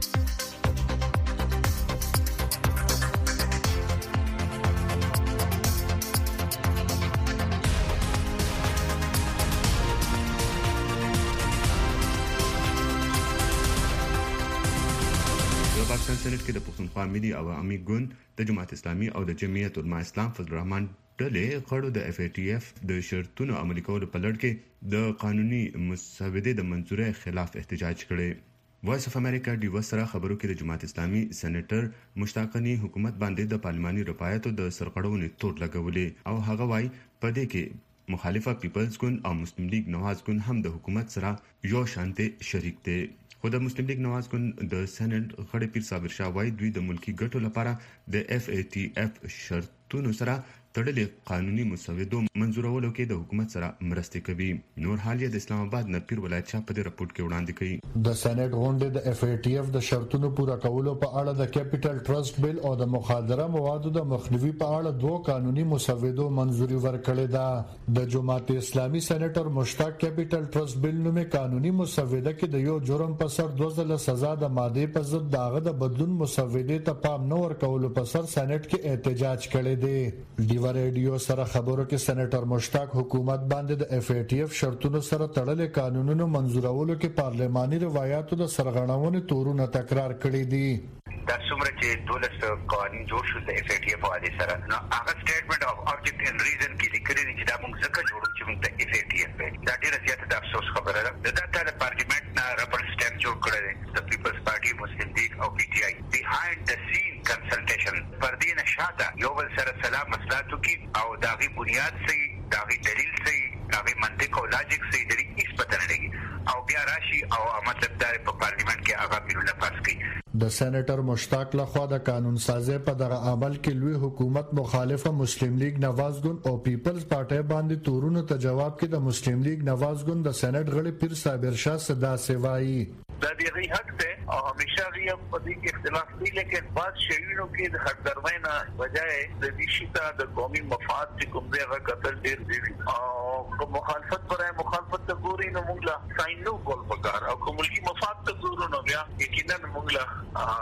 پاکستان سېنات کې د پښتونخوا ملي عوامي ګوند د جماعت اسلامي او د جمعیت علماء اسلام فضل الرحمن ډلې غړو د اف ای ټی اف د شرطونو عملي کولو په لړ کې د قانوني مسودې د منځورۍ خلاف احتجاج کړی. وایس اف امریکا ډیو سره خبرو کې د جماعت اسلامي سېنیټر مشتاقني حکومت باندې د پارلماني رپایتو د سرغړونې تور لګولې او هغه وايي په دې کې مخالفه پیپلز ګوند او مسلم لیگ نواز ګوند هم د حکومت سره یو شانته شریک دي. خو د مسلم لیگ نواز ګوند د سېنات غړي پیر صابر شاه وايي دوی د ملکی ګټو لپاره د اف ای ټی اف شرط شرطونو سره تړلې قانوني مسودو منزورولو کې د حکومت سره مرستې کوي. نور حال د اسلام آباد نه پیر ولایت چا په دې رپورت کې وړاندې کړي.
د سېنات غونډې د FATF د شرطونو پوره کولو په اړه د کیپټل ټرست بل او د مخدره موادو د مخنیوي په اړه دوه قانوني مسودو منزوري ورکړې ده. د جماعت اسلامي سېنیټر مشتاق کیپټل ټرست بل نومې قانوني مسوده کې د یو جرم په سر 2 ځله سزا د ماده په ضد داغه د بدلون مسودې ته پام نه ورکولو په سر سېنات کې احتجاج کړی دی. ډیوا ریډیو سره خبرو کې سېنیټر مشتاق حکومت باندې د FATF شرطونو سره تړلې قانونونو منزورولو کې پارلماني روایتو د سرغړونې تورونه تکرار کړي دي.
دا څومره چې دولت قوانين جوړ شو د FATF په اړه سره نو هغه سټیټمنټ اف آبجیکټ اند ریزن کې لیکلي دي چې دا موږ ځکه جوړو چې موږ د FATF دا ډیره زیاته د افسوس خبره ده. دا د پارلیمنت نه ربر سټیمپ جوړ کړی دی د پیپلز پارټي مسلم لیگ او PTI بیهایند د سین کنسلټیشن پر دې نشاته یو بل سره سلام مسلاتو کې او داغي بنیاد صحیح داغي دلیل صحیح داغي منطق او لاجیک صحیح دلی هیڅ پته نه لګي او بیا راشي او مطلب دا په پارلیمنت کې هغه بیرونه پاس کړي.
د سېنیټر مشتاق لخوا د قانون سازي په دغه عمل کې لوی حکومت مخالفه مسلم لیگ نواز ګوند او پیپلز پارټي باندې تورونو ته جواب کې د مسلم لیگ نواز ګوند د سېنیټ غړي پیر صابر شاه صدا سیوایي
دا دی حق ده او همیشه یې په دې کې اختلاف دی لیکن بعض شیانو کې د حق درمینه بجای د دې شته د قومي مفاد چې کوم دی هغه قتل ډیر دی او مخالفت پرای مخالفت ته ګوري نو موږ لا ساين نو کول پکار او کوملي مفاد ته ګورو نو بیا یقینا موږ لا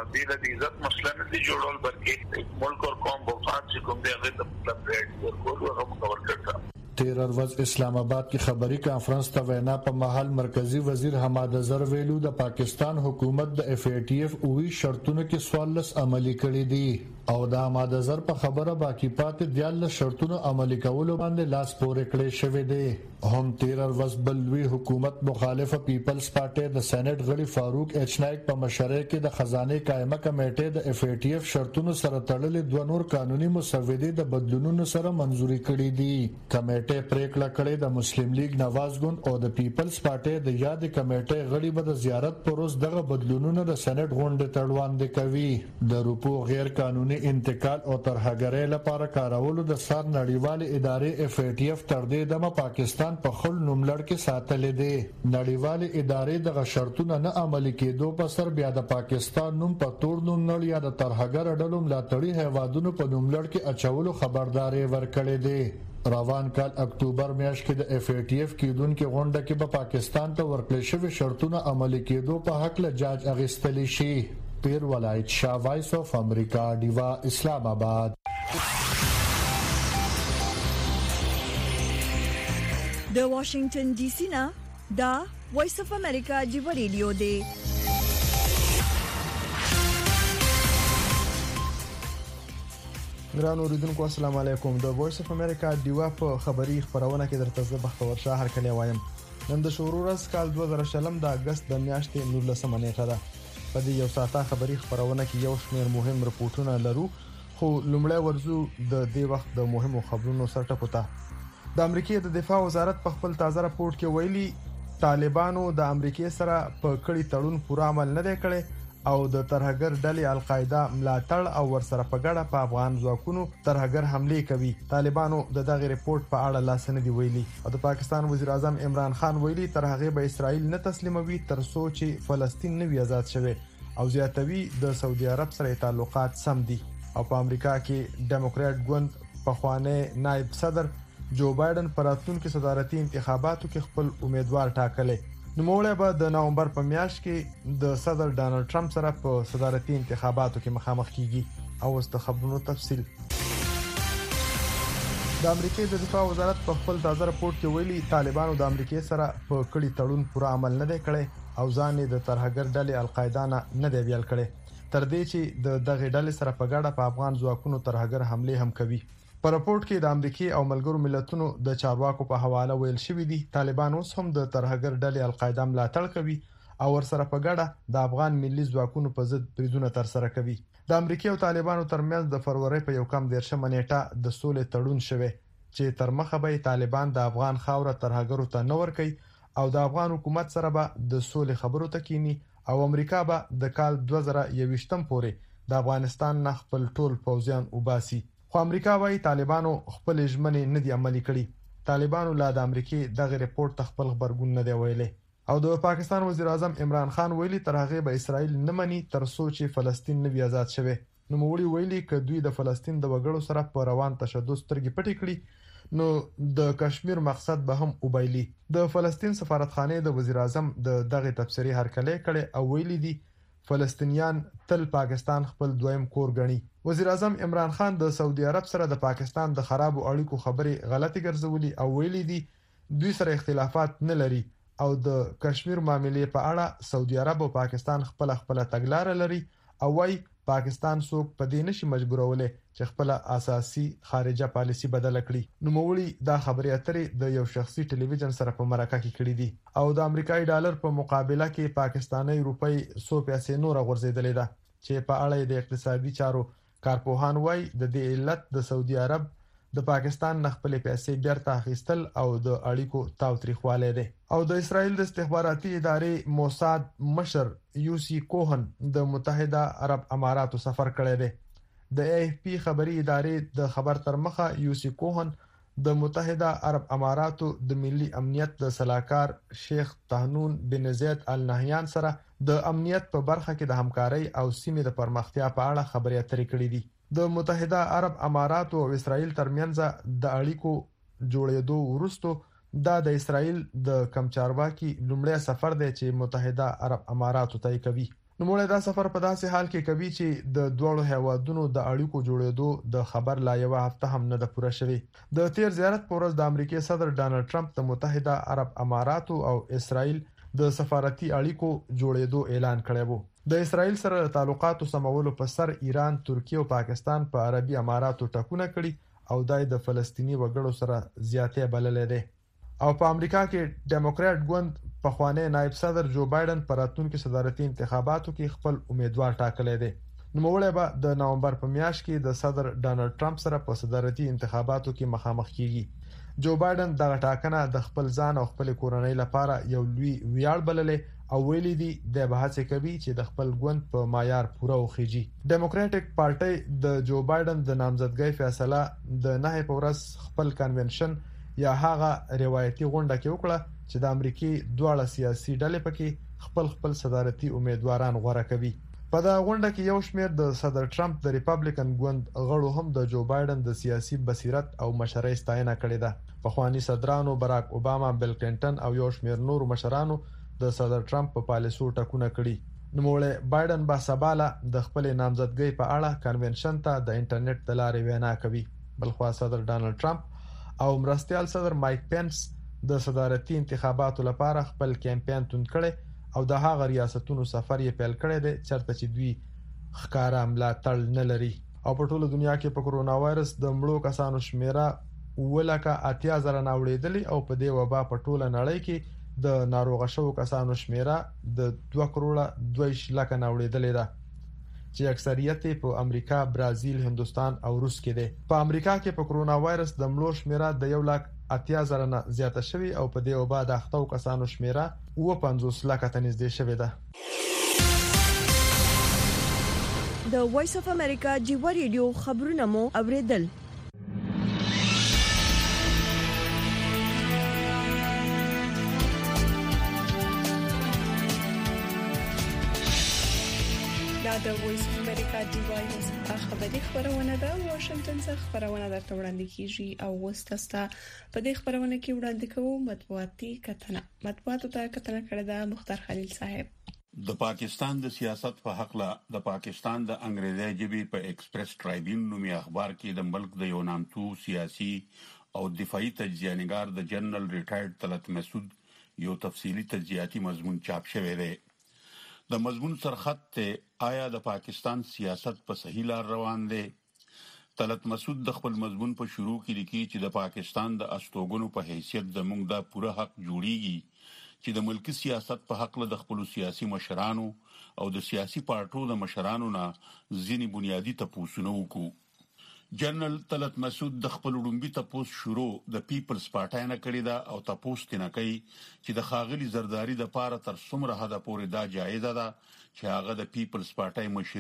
د عزت مسله نه دی جوړول بلکې ملک او قوم مفاد چې کوم دی هغه د مطلب ورکول هغه مکور کړه.
13 ورځ اسلام آباد کې خبري کانفرنس ته وینا په محل مرکزی وزیر حماد اظهر ویلو د پاکستان حکومت د FATF اوی شرطونو کې 14 عملي کړي دي او د حماد اظهر په خبره باقی پاتې دیال شرطونو عملي کولو باندې لاس پورې کړی شوی دی. هم 13 ورځ بل لوی حکومت مخالفه پیپلز پارټي د سېنیټ غړي فاروق ایچ نایک په مشرۍ کې د خزانه قائمه کمیټې د FATF شرطونو سره تړلې دوه نور قانوني مسودې د بدلونونو سره منزوري کړي دي. کمیټې پریکړه کړې د مسلم لیگ نواز ګوند او د پیپلز پارټي د یاد کمیټې غړي به د زیارت پروس دغه بدلونونه د سېنیټ غونډې تړوان کوي. د روپو غیر قانوني انتقال او ترهګرۍ لپاره کارولو د سار نړیوال ادارې FATF تر دې دمه پاکستان په خل نوملړ کې ساتلې دي. نړیوال ادارې دغه شرطونه نه عملي کېدو په سر بیا د پاکستان نوم په تور نوملړ یا د ترهګر ډلو ملاتړي هیوادونو په نوملړ کې اچولو خبرداري ورکړې دي. روان کال اکتوبر میاشت کې د FATF کېدونکو غونډه کې په پاکستان ته ورکړل شوی شرطونه عملي کېدو په حق له جاج اغستلی شي. پیر ولایت شاه وایس اف امریکا دیوا اسلام آباد.
د واشنگټن ډي سي نه دا وایس اف امریکا دیوا ریډیو دی.
ګران اوریدونکو السلام علیکم. د وایس اف امریکا دیوا په خبری خبرونه کې درته زه بختور شاه هر کله وایم. نن د شروع ورځ کال 2020 د اگست د میاشتې 19 نیټه ده. په دې یو ساعته خبری خبرونه کې یو شمېر مهم رپورټونه لرو خو لومړی ورزو د دې وخت د مهمو خبرونو سره ټکوته. د امریکای د دفاع وزارت په خپل تازه راپور کې ویلي طالبانو د امریکای سره په کړي تړون پوره عمل نه دی کړی او د ترهګر ډلې القاعده ملاتړ او ورسره په ګډه په افغان ځواکونو ترهګر حمله کوي. طالبانو دغه ریپورت په اړه لاسنه دی ویلي او د پاکستان وزیر اعظم عمران خان ویلي ترهغه به اسرائیل نه تسلیموي تر څو چې فلسطین نه وي آزاد شوی او زیاتوي د سعودي عرب سره تعلقات سم دي. او په امریکا کې ډیموکرات ګوند په خوانه نائب صدر جو بایدن پر راتلونکو صدارتي انتخاباتو کې خپل امیدوار ټاکلې. نوموړی به د نومبر په میاشت کې د صدر ډانلډ ټرمپ سره په صدارتي انتخاباتو کې مخامخ کیږي. او اوس د خبرونو تفصیل. د امریکای د دفاع وزارت په خپل تازه راپور کې ویلي طالبانو د امریکای سره په کړي تړون پوره عمل نه دی کړی او ځان د ترهګر ډلې القاعده نه دی ویل کړی تر دې چې د دغه ډلې سره په ګډه په افغان ځواکونو ترهګر حمله هم کوي. په راپورټ کې د امریکای او ملګرو ملتونو د چارواکو په حواله ویل شوی دی طالبان اوس هم د ترهګر ډلې القاعده ملاتړ کوي او ورسره په ګډه د افغان ملي ځواکونو په ضد بریدونه تر سره کوي. د امریکای او طالبانو ترمنځ د فروری په یو کم 13 نیټه د سولې تړون شوی چې تر مخه به طالبان د افغان خاوره ترهګرو ته نه ورکوي او د افغان حکومت سره به د سولې خبرو ته کینی او امریکا به د کال 2021 پورې د افغانستان نه خپل ټول پوځیان وباسي. خو امریکا وايي طالبانو خپل ژمنې نه دي عملي کړي. طالبانو لا د امریکای دغه ریپورت خپل خبرګون نه دی ویلي. او د پاکستان وزیر اعظم عمران خان ویلي تر هغه به اسرائیل نه مني تر څو چې فلسطین نه وي آزاد شوی. نو موړي ویلي ک دوی د فلسطین د وګړو سره په روان تشدد سترګې پټې کړي نو د کشمیر مقصد به هم وبایلي. د فلسطین سفارتخانه د وزیر اعظم د دغه تبصرې هرکلی کړي او ویلي دي فلسطینیان تل پاکستان خپل دویم کور ګڼي. وزیر اعظم عمران خان د سعودي عرب سره د پاکستان د خرابو اړیکو خبرې غلطي ګرځولي او ویلي دي دوی سره اختلافات نه لري او د کشمیر معاملې په اړه سعودي عرب او پاکستان خپل تګلارې لري او وايي پاکستان څوک په دې نشي مجبورولې چې خپل اساسي خارجه پالیسی بدل کړي. نو موړي دا خبرې اترې د یو شخصي ټلویزیون سره په مرکه کې کړې دي او د امریکایي ډالر په مقابله کې پاکستاني روپۍ 100 پیسې نور غورځېدلې ده چې په اړه د اقتصادي چارو کارپوهان وايي د دې علت د سعودي عرب د پاکستان نه خپل پیسې بیرته اخیستل او د اړیکو تاوتریخوالی دی. او د اسرائیل د استخباراتي ادارې موساد مشر یوسی کوهن د متحده عرب اماراتو سفر کړی دی. د AFP خبري ادارې د خبر تر مخه یوسی کوهن د متحده عرب اماراتو د ملي امنیت د صلاحکار شیخ طهنون بن زید ال نهیان سره د امنیت په برخه کې د همکارۍ او سیمې د پرمختیا په اړه خبرې اترې کړې دي. د متحده عرب اماراتو او اسرائیل ترمنځ د اړیکو جوړېدو وروسته دا د اسرائیل د کمچارواکي لومړی سفر دی چې متحده عرب اماراتو ته کوي. نو موږ دا سفر په داسې حال کې کوي چې د دوه هیوادونو د اړیکو جوړېدو د خبر لا یو هفته هم نه ده پوره شوی. د تیر زیارت پر ورځ د امریکای صدر ډانلډ ټرمپ د متحده عرب اماراتو او اسرائیل د سفارتي اړیکو جوړېدو اعلان کړی وو. د اسرائیل سره تعلقاتو سمولو په سر ایران، ترکیه او پاکستان په عربي اماراتو ټکونه کړي او دای د فلسطینی وګړو سره زیاتې بللې ده. او په امریکا کې ډیموکرات ګوند په خوانی نائب صدر جو بایدن پر راتلونکو صدارتي انتخاباتو کې خپل امیدوار ټاکلی دی. نو موږ به د نومبر په میاشت کې د صدر ډانلډ ټرمپ سره په صدارتي انتخاباتو کې مخامخ کیږي. جو بایدن دغه ټاکنه د خپل ځان او خپل کورنۍ لپاره یو لوی ویاړ بللې او ویلي دي د بحث کوي چې د خپل ګوند په معیار پوره وخیږي. ډیموکراټک پارټي د جو بایدن د نامزدګۍ فیصله د 9 په ورځ خپل کنونشن یا هغه روایتي غونډه کې وکړه چې د امریکای دواړه سیاسي ډلې پکې خپل صدارتي امیدواران غوړه کوي. په دا غونډه کې یو شمېر د صدر ټرمپ د ریپابلیکن ګوند غړو هم د جو بایدن د سیاسي بصیرت او مشرۍ ستاینه کړې ده. پخوانی صدرانو براک اوباما، بیل کلینټن او یو شمېر نور مشرانو د صدر ټرمپ په پالیسو ټکونه کړي. نو موږ بایدن با سباله د خپل نامزدګۍ په اړه کنونشن ته د انټرنیټ د لارې وینا کوي. بلخوا صدر ډانلډ ټرمپ او مرستيال صدر مایک پینس د صدارتي انتخاباتو لپاره خپل کمپاین توند کړي او د هغه ریاستونو سفر یې پیل کړی دی چرته چې دوی ښکارا ملاتړ نه لري. او په ټوله دنیا کې په کرونا وایرس د مړو کسانو شمیره 1,80,000 ناوړېدلې او په دې وبا په ټوله نړۍ کې د ناروغ شوو کسانو شمیره د 2,02,00,000 ناوړېدلې ده چې اکثریت په امریکا، برازیل، هندستان او روس کې ده. په امریکا کې په کرونا وایرس د مړو شمیره د 1,80,000 نه زیاته شوې او په دې وبا د اختو کسانو شمیره 50,00,000 ته نږدې شوې ده.
د وایس اف امریکا جیو ریډیو خبرونه مو اوریدل.
د وایس اف امریکا ډیوایس خبري خبرونه ده واشنگټن څخه خبرونه درته وړاندې کیږي او وستاستا په دې خبرونه کې وړاندې کوو مطبوعاتي کتنه. مطبوعاتو ته کتنه کړې ده مختار خلیل صاحب.
د پاکستان د سیاست په حق له د پاکستان د انګریزي ژبې په ایکسپریس ټرایبیون نومي اخبار کې د ملک د یو نامتو سیاسي او دفاعي تجزیه‌نګار د جنرال ریټایرډ طلعت مسعود یو تفصیلی تجزیاتی مضمون چاپ شوی دی. د مضمون سرخط ته آیا د پاکستان سیاست په صحیح لار روان دی؟ طلعت مسعود د خپل مضمون په شروع کې لیکي چې د پاکستان د استوګنو په حیثیت زموږ د پوره حق جوړیږي چې د ملکی سیاست په حق له د خپل سیاسي مشرانو او د سیاسي پارټو د مشرانو نه ځینی بنیادی تپوسونه وکړو. جنرال طلعت مسعود د خپل وړومبي تپوس شروع د پیپلز پارټای نه کړی دا او تپوس تنه کوي چې د خاغلی زرداری د پاره تر څومره حد پورې دا جایزه ده چې هغه د پیپلز پارټای مشري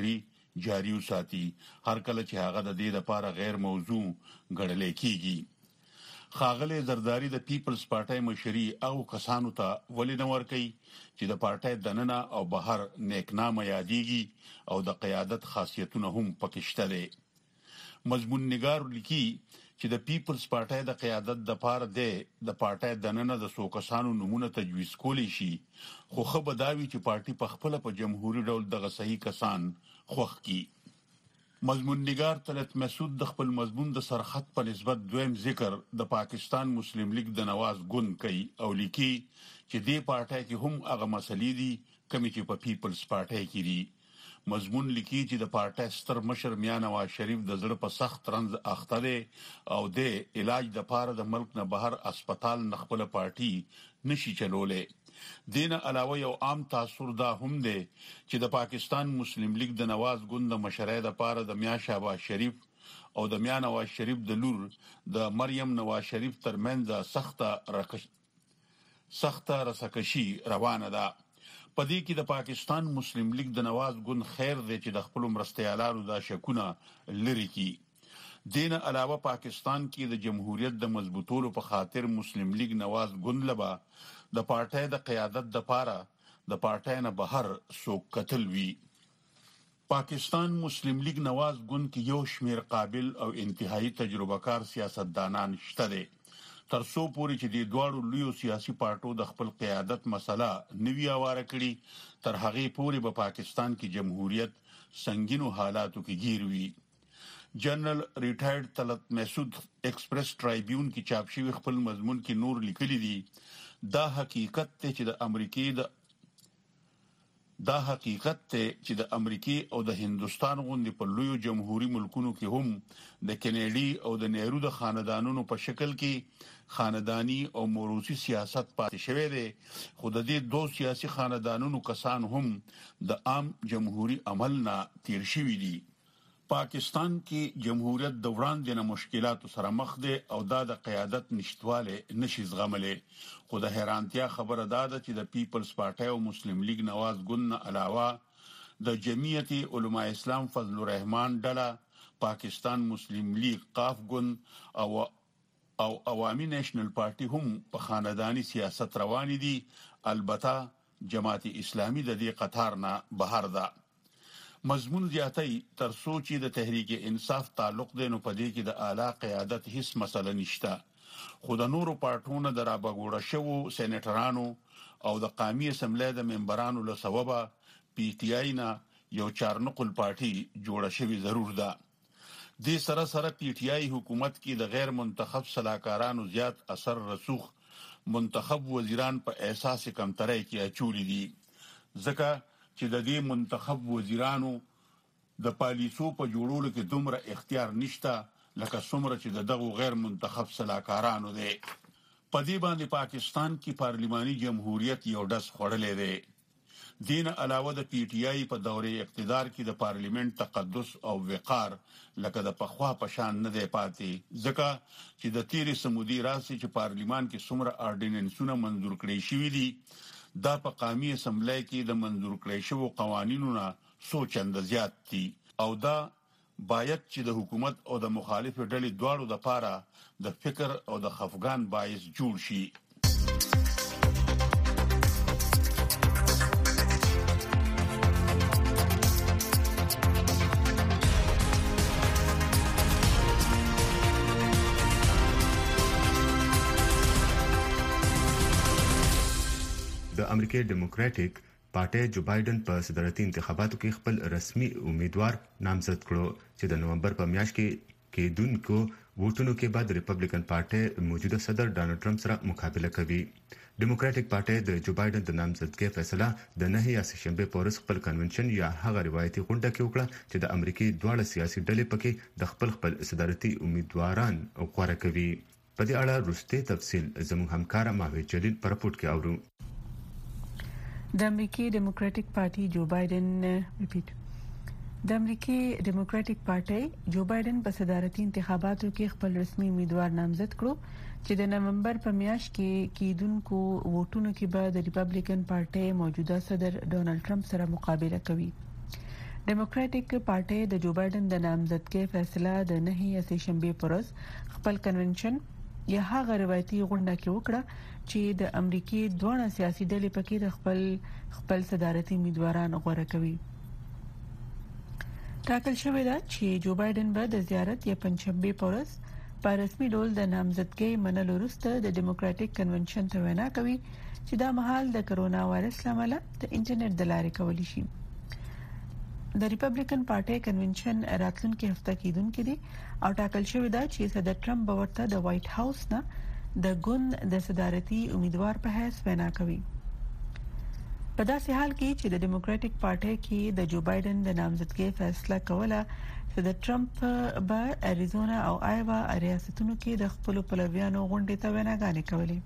جاری وساتي هر کله چې هغه د دې لپاره غیر موضوع ګڼل کیږي. خاغله زرداری د پیپلز پارټي مشري او کسانو ته ولې نه ورکي چې د پارټي دننه او بهر نیکنامه یادېږي او د قیادت خاصیتونه هم پکشته دي. مضمون نگار لیکي چې د پیپلز پارټي د قیادت د پاره د پارټي دننه د څو کسانو نمونه تجویز کولی شي خو خبرداوي چې پارټي په خپل په جمهوریت ډول د صحیح کسان خوښ کی. مضمون نگار طلعت مسعود د خپل مضمون د سرخط په نسبت دویم ذکر د پاکستان مسلم لیگ د نواز ګوند کوي او لیکي چې دې پارټي کې هم هغه مسلې دي کومې چې په پیپلز پارټي کې دي. مضمون لیکي چې د پارټي ستر مشر میاں نواز شریف د زړه په سخت رنځ اخته دي او د علاج د پاره د ملک نه بهر هسپتال نخبل پارټي نشي چلولې. دینه علاوه یو عام تاثر دا هم دی چې د پاکستان مسلم لیگ د نواز ګوند مشرۍ د پاره د میاں شهباز شریف او د میاں نواز شریف د لور د مریم نواز شریف ترمنځ سخته رسکشي روانه ده. پدې کې د پاکستان مسلم لیگ د نواز ګوند خیر دی چې د خپل مرستيالانو د شکونه لري کی. دینه علاوه پاکستان کې د جمهوریت د مضبوطولو په خاطر مسلم لیگ نواز ګوند لبا د پارټي د قیادت د پاره د پارټي نه بهر څوک قتل وی. پاکستان مسلم لیگ نواز ګوند کې یو شمیر قابل او انتهایی تجربه کار سیاستدانان شته دي. ترڅو پورې چې د دوړو لوی سیاسي پارټو د خپل قیادت مسله نوی اواره کړي تر هغه پورې په پاکستان کې جمهوریت سنگینو حالاتو کې گیر وی. جنرال ریټایرډ طلعت مسعود ایکسپریس ټرایبیون کې چاپ شوی خپل مضمون کې نور لیکلي دي دا حقیقت ته چې د امریکای او د هندستان غوندي په لوی جمهوریت ملکونو کې هم د کینیډي او د نهرو د خاندانونو په شکل کې خاندانی او موروثي سیاست پاتې شوی دی خو د دې دوه سیاسي خاندانونو کسان هم د عام جمهوریت عمل نه تیر شوی دي. پاکستان کې جمهوریت د وړاندې مشکلاتو سره مخ دی او دا د قیادت نشټواله نشي زغملې خو د حیرانتیا خبره ده چې د پیپلز پارټي او مسلم لیگ نواز ګوند علاوه د جمعیت علماء اسلام فضل الرحمن ډله پاکستان مسلم لیگ قاف ګوند او عوامي نېشنل پارټي هم په خاندانی سیاست روان دي. البته جماعت اسلامي د دې قطار نه بهر ده. مضمون زیاتای تر سوچي د تحریک انصاف تعلق دینو پدې کې د اعلی قیادت هیڅ مسله نشته خو د نورو پارټونو د رابغوړه شوو سېنیټرانو او د قومي اسمبلی د ممبرانو له سببه پی ټی آی نه یو چارنقل پارټي جوړه شوی ضرور ده. د سره پی ټی آی حکومت کې د غیر منتخب صلاحکارانو زیات اثر رسوخ منتخب وزیران په احساس کمترۍ کې اچولي دي ځکه چې د دې منتخب وزیرانو د پالیسو په جوړولو کې دومره اختیار نشته لکه څومره چې دغه غیر منتخب صلاحکارانو دي. په دې باندې پاکستان کې پارلیماني جمهوریت یو ډس خړلې دی. دین علاوه د پی ټی آی په دورې اقتدار کې د پارلیمنت تقدس او وقار لکه د پخوا پشان نه دی پاتې ځکه چې د تیرې سمودي راسي چې پارلیمان کې څومره اورډیننسونه منظور کړي شوی دي دا په قومي اسمبلی کې د منظور کړي شوو قوانینو نه سوچند زیات دي او دا باید چې د حکومت او د مخالف ډلې دواړو د پاره د فکر او د خفګان باعث جوړ شي.
د امریکای ډیموکراټیک پارټي جو بایدن په صدارتي انتخاباتو کې خپل رسمي امیدوار نامزد کړو چې د نومبر په میاشت کې کېدونکو ووټونو کې بعد ریپبلیکن پارټي موجوده صدر ډانلډ ټرمپ سره مقابله کوي. ډیموکراټیک پارټي د جو بایدن د نامزدګۍ فیصله د 9 یا شنبه په ورځ خپل کنونشن یا هغه روایتي غونډه کې وکړه چې د امریکای دواړه سیاسي ډلې پکې د خپل صدارتي امیدواران غوړه کوي. په دې اړه وروستي تفصیل زموږ همکار ماوی جلیل په راپورټ کې اورو.
د امریکای ډیموکراټیک پارټي جو بایدن په صدارتي انتخاباتو کې خپل رسمي امیدوار نامزد کړو چې د نومبر په میاشت کې کېدونکو ووټونو کې به د ریپبلیکن پارټي موجوده صدر ډانلډ ټرمپ سره مقابله کوي. ډیموکراټک پارټي د جو بایدن د نامزدګۍ فیصله د 9 شنبه پرز خپل کنونشن یا هغه روایتي غونډه کې وکړه چې د امریکای دوه سیاسي ډلې پکې د خپل صدارتي امیدواران غوړه کوي. ټاکل شوې ده چې جو بایدن به د زیارت یا پنځشنبه پرز په رسمي ډول د نامزدګۍ منلو وروسته د ډیموکراټک کنونشن ته وینا کوي چې دا مهال د کرونا وایرس لامل د انټرنیټ د لارې کولی شي. د ریپبلیکن پارټي کنونشن راتلونکي هفته کېدونکې دي او ټاکل شوې ده چې صدر ټرمپ به ورته د وایټ هاوس نه د ګوند د صدارتي امیدوار په حیث وینا کوي. په داسې حال کې چې د ډیموکراټک پارټي کې د جو بایدن د نامزدګۍ فیصله کوله صدر ټرمپ به اریزونا او آیوا ریاستونو کې د خپل پلویانو غونډې ته ویناګانې کولې.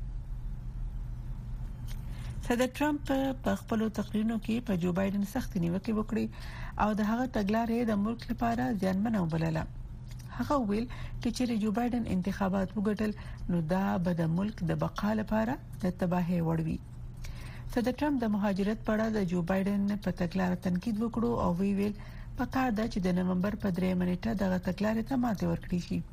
صدر ټرمپ په خپل تقریرونو کې په جو بایدن سخت نیوکه وکړه او د هغه تګلارې د ملک لپاره ځانمنه وبلله. هغه ویل چې جو بایدن انتخابات وګټل نو دا به د ملک د بقا لپاره د تباہي وړوي. صدر ټرمپ د مهاجرت په اړه د جو بایدن په تګلارې تنقید وکړو او ویل پکار ده چې د نومبر په 3 نیټه دغه تګلارې ته ماته ورکړي شي.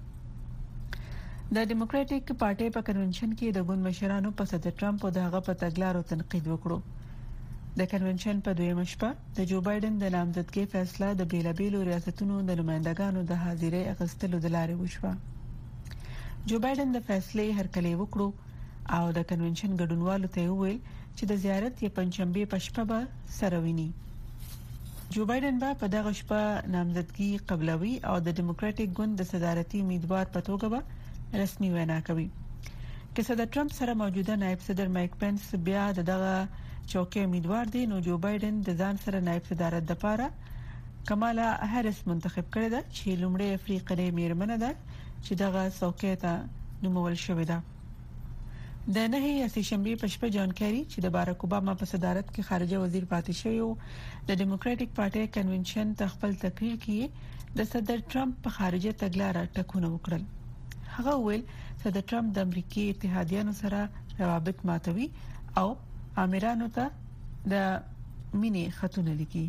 د ډیموکراټک پارټي په کنونشن کې د ګوند مشرانو په صدر ټرمپ او دغه په تګلارو تنقید وکړو. د کنونشن په دویمه شپه د جو بایدن د نامزدګۍ فیصله د بیلابیلو ریاستونو د نمائندګانو د حاضرۍ اغستلو د لارې وشوه. جو بایدن د فیصلې هرکلی وکړو او د کنونشن ګډونوالو ته ویل چې د زیارت یې پنځشنبه په شپه به سره ویني. جو بایدن په دغه شپه نامزدګي قبلوي او د ډیموکراټک ګوند د صدارتي امیدوار په توګه به رسمي وینا کوي. که صدر ټرمپ سره موجوده نائب صدر مایک پنس بیا دغه چوکۍ امیدوار دي نو جو بایدن د ځان سره نائب صدارت لپاره کمالا هریس منتخب کړی دی چې لومړی افریقی میرمن ده چې دغه څوکۍ ته نومول شوې ده. د 9 شنبه په شپه جان کیری چې د باراک اوباما په صدارت کې خارجه وزیر پاتې شوی و د ډیموکراټک پارټي کنونشن ته خپل تقریر کې د صدر ټرمپ په خارجه تګلارې ټکونه وکړل. هغه ویل صدر ټرمپ د امریکای اتحادیانو سره روابط ماتوي او امیرانو ته د مینې خطونه لیکي.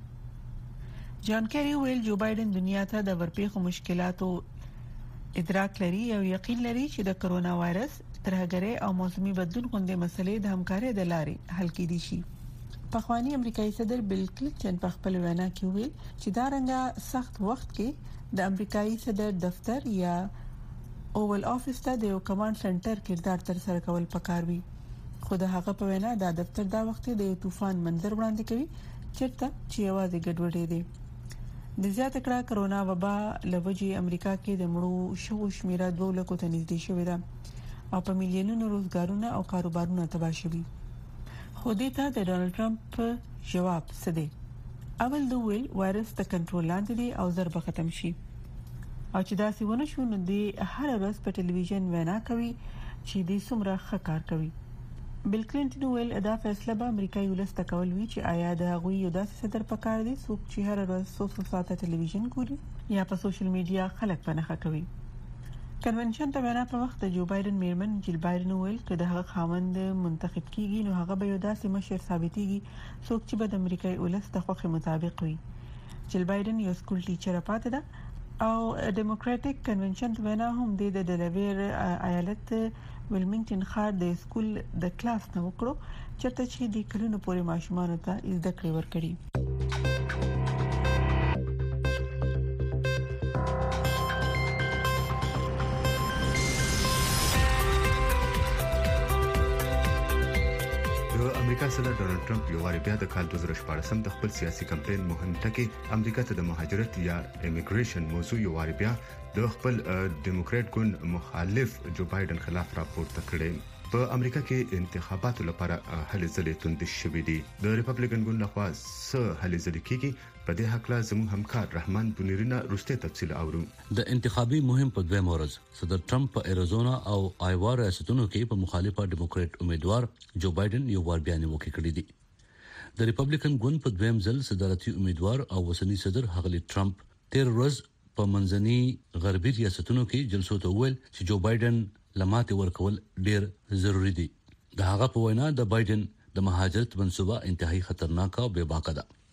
جان کیری ویل جو بایدن دنیا ته د ورپېښو مشکلاتو ادراک لري او یقین لري چې د کرونا وایرس ترهګرۍ او موسمي بدلون غونډې مسلې د همکارۍ د لارې حل کېدي شي. پخوانی امریکایي صدر بیل کلینټن په خپل وینا کې ویل چې دا رنګه سخت وخت کې د امریکایي صدر دفتر یا اوول افیس ته د یو کمانډ سنټر کردار تر سره کول پکار وي. خو د هغه په وینا دا دفتر دا وخت د یو طوفان منظر وړاندې کوي چیرته چې یوازې ګډوډي دي. د زیاته کړه کرونا وبا لوجي امریکا کې د مړو شو شمیره 2 لکو ته نږدې شوې ده او په میلیونونو روزګارونه او کاروبارونه تباہ شوي. خو دې ته د ډونالد ټرمپ جواب څه دی؟ اول د ویل وایرس د کنټرول لاندې دی او زر به ختم شي او چې دا سونه شو نو دی هر ورځ په ټلویزیون وینا کوي چې دې څومره ښه کار کوي. بیل کلینټن ویل دا فیصله به امریکایي ولست کول وی چې آیا د هغوی یو داسې صدر پکار دی څوک چې هر ورځ 100 ساعته ټلویزیون ګوري یا په سوشل میډیا خلک پنهخه کوي. کنونشن ته وینا په وخت جو بایدن میرمن جیل بایدن ویل چې د هغه خاوند منتخب کیږي نو هغه به یو داسې مشر ثابتيږي څوک چې به د امریکایي ولست د خوخه مطابق وي. جیل بایدن یو سکول ټیچر پاتې ده او ډیموکراټک کنونشن وینا هم د ډیلاویر ایالت ویلمنګټن ښار د سکول د کلاس نه وکړو چې د کلونو پورې ماشومان ته زده کړې ورکړي.
امریکا صدر ډونالد ټرمپ یو واری بیا د کال 2014 د خپل سیاسي کمپاین مهم ټکی امریکا ته د مهاجرت یا امیګریشن موضوع یو واری بیا د خپل ډیموکراټ ګوند مخالف جو بایدن خلاف راپورته کړی. په امریکا کې انتخاباتو لپاره هلې ځلې توندې شوې دي. د ریپبلیکن ګوند لخوا څه هلې ځلې کیږي په دې حق لا زموږ همکار رحمان بنیرینا روسته تفصیل اورو.
د انتخابي مهم په دوه مورز صدر ټرمپ په اریزونا او آیوا ریاستونو کې په مخالفه ډیموکراټ امیدوار جو بایدن یو وار بیان وکړی کړی دی. د ریپبلیکن ګوند په دویم ځل صدارتي امیدوار او وسنی صدر هغلی ټرمپ تیر ورځ په منځني غربي ریاستونو کې جلسو ته ویل چې جو بایدن لماته ورکول ډیر ضروری دي. د هغه په وینا د بایدن د مهاجرت منصوبه انتهایی خطرناک او بې باکه ده.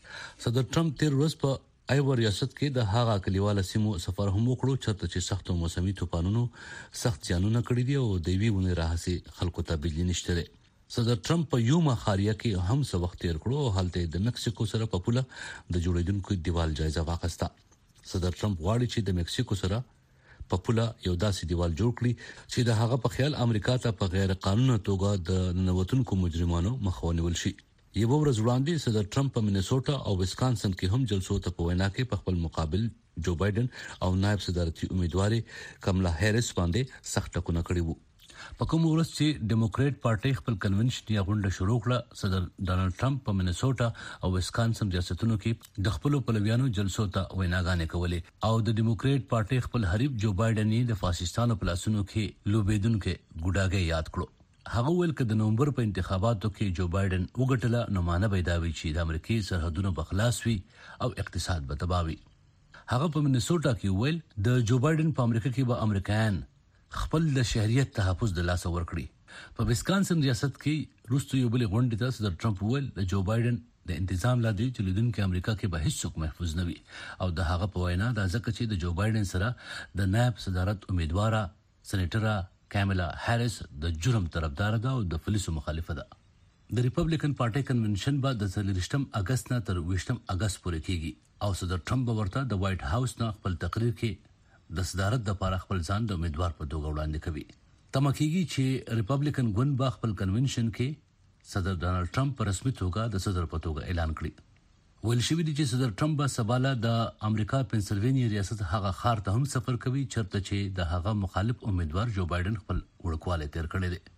صدر ټرمپ تیر ورځ په ایوور ریاست کې د هاغه کلیواله سیمو سفر هم وکړو چرته چې سخت موسمي طوفانونو سخت زیانونه کړی دي او د وی ونې راهسي خلکو ته بجلی نشته. صدر ټرمپ په یوما خاریه کې هم څه وخت تیر کړو او حالت د مکسیکو سره په پوله د جوړیدونکو دیوال جایزه واخیسته. صدر ټرمپ غواړي چې د مکسیکو سره په پوله یو داسې دیوال جوړ کړي چې د هغه په خیال امریکا ته په غیر قانوني توګه د ننوتونکو مجرمانو مخه ونیول شي. یو ورځ وړاندې صدر ټرمپ په مینیسوټا او ویسکانسن کې هم جلسو ته په وینا کې په خپل مقابل جو بایدن او نائب صدارتي امیدواري کملا هریس باندې سخت ټکونه کړي وو. په کوم ورځ چې ډیموکریټ پارټي خپل کنونشن یا غونډه شروع کړه، صدر ډانلډ ټرمپ په مینیسوټا او ویسکانسن ریاستونو کې د خپل پلویانو جلسو ته ویناګانې کولې او د ډیموکریټ پارټي خپل حریف جو بایدن د فاشیستانو پلاسونو کې لوبیدونکو ګډاګي یاد کړو. هغه ویل چې د نومبر په انتخاباتو کې جو بایدن وګټله نو معنی پیداوي چې د امریکای سرحدونو بخلاص وي او اقتصاد به تباوي. هغه په مینیسوټا کې ویل د جو بایدن په امریکا کې به امریکایان خپل د شهریت تحفظ د لاس ورکړي. په ویسکانسن ریاست کې روسو یو بل غونډه ته صدر ټرمپ ویل د جو بایدن د انتظام لادي چې لیدونکو امریکا کې به هیڅ محفوظ نه وي او د هغه په وینا د ځکه چې د جو بایدن سره د نائب صدارت امیدواره سېنیټر کاملا هریس د جرم طرفدار ده او د فلسو مخالفه ده. د ریپبلیکن پارټي کنونشن به د 23 اگست نه تر 20 اگست پورې کیږي او صدر ټرمپ ورته د وایټ هاوس نه خپل تقریر کې د صدارت د لپاره خپل ځان د امیدوار په توګه وړاندې کوي. تمه کیږي چې ریپبلیکن ګوند به خپل کنونشن کې صدر ډانلډ ټرمپ په رسمي توګه د صدر په توګه اعلان کړي. ویل شوی دی چې صدر ټرمپ به سباله د امریکا پنسلوانیا ریاست هغه ښار ته هم سفر کوي چرته چې د هغه مخالف امیدوار جو بایدن خپل وړکواله تیر کړی دی.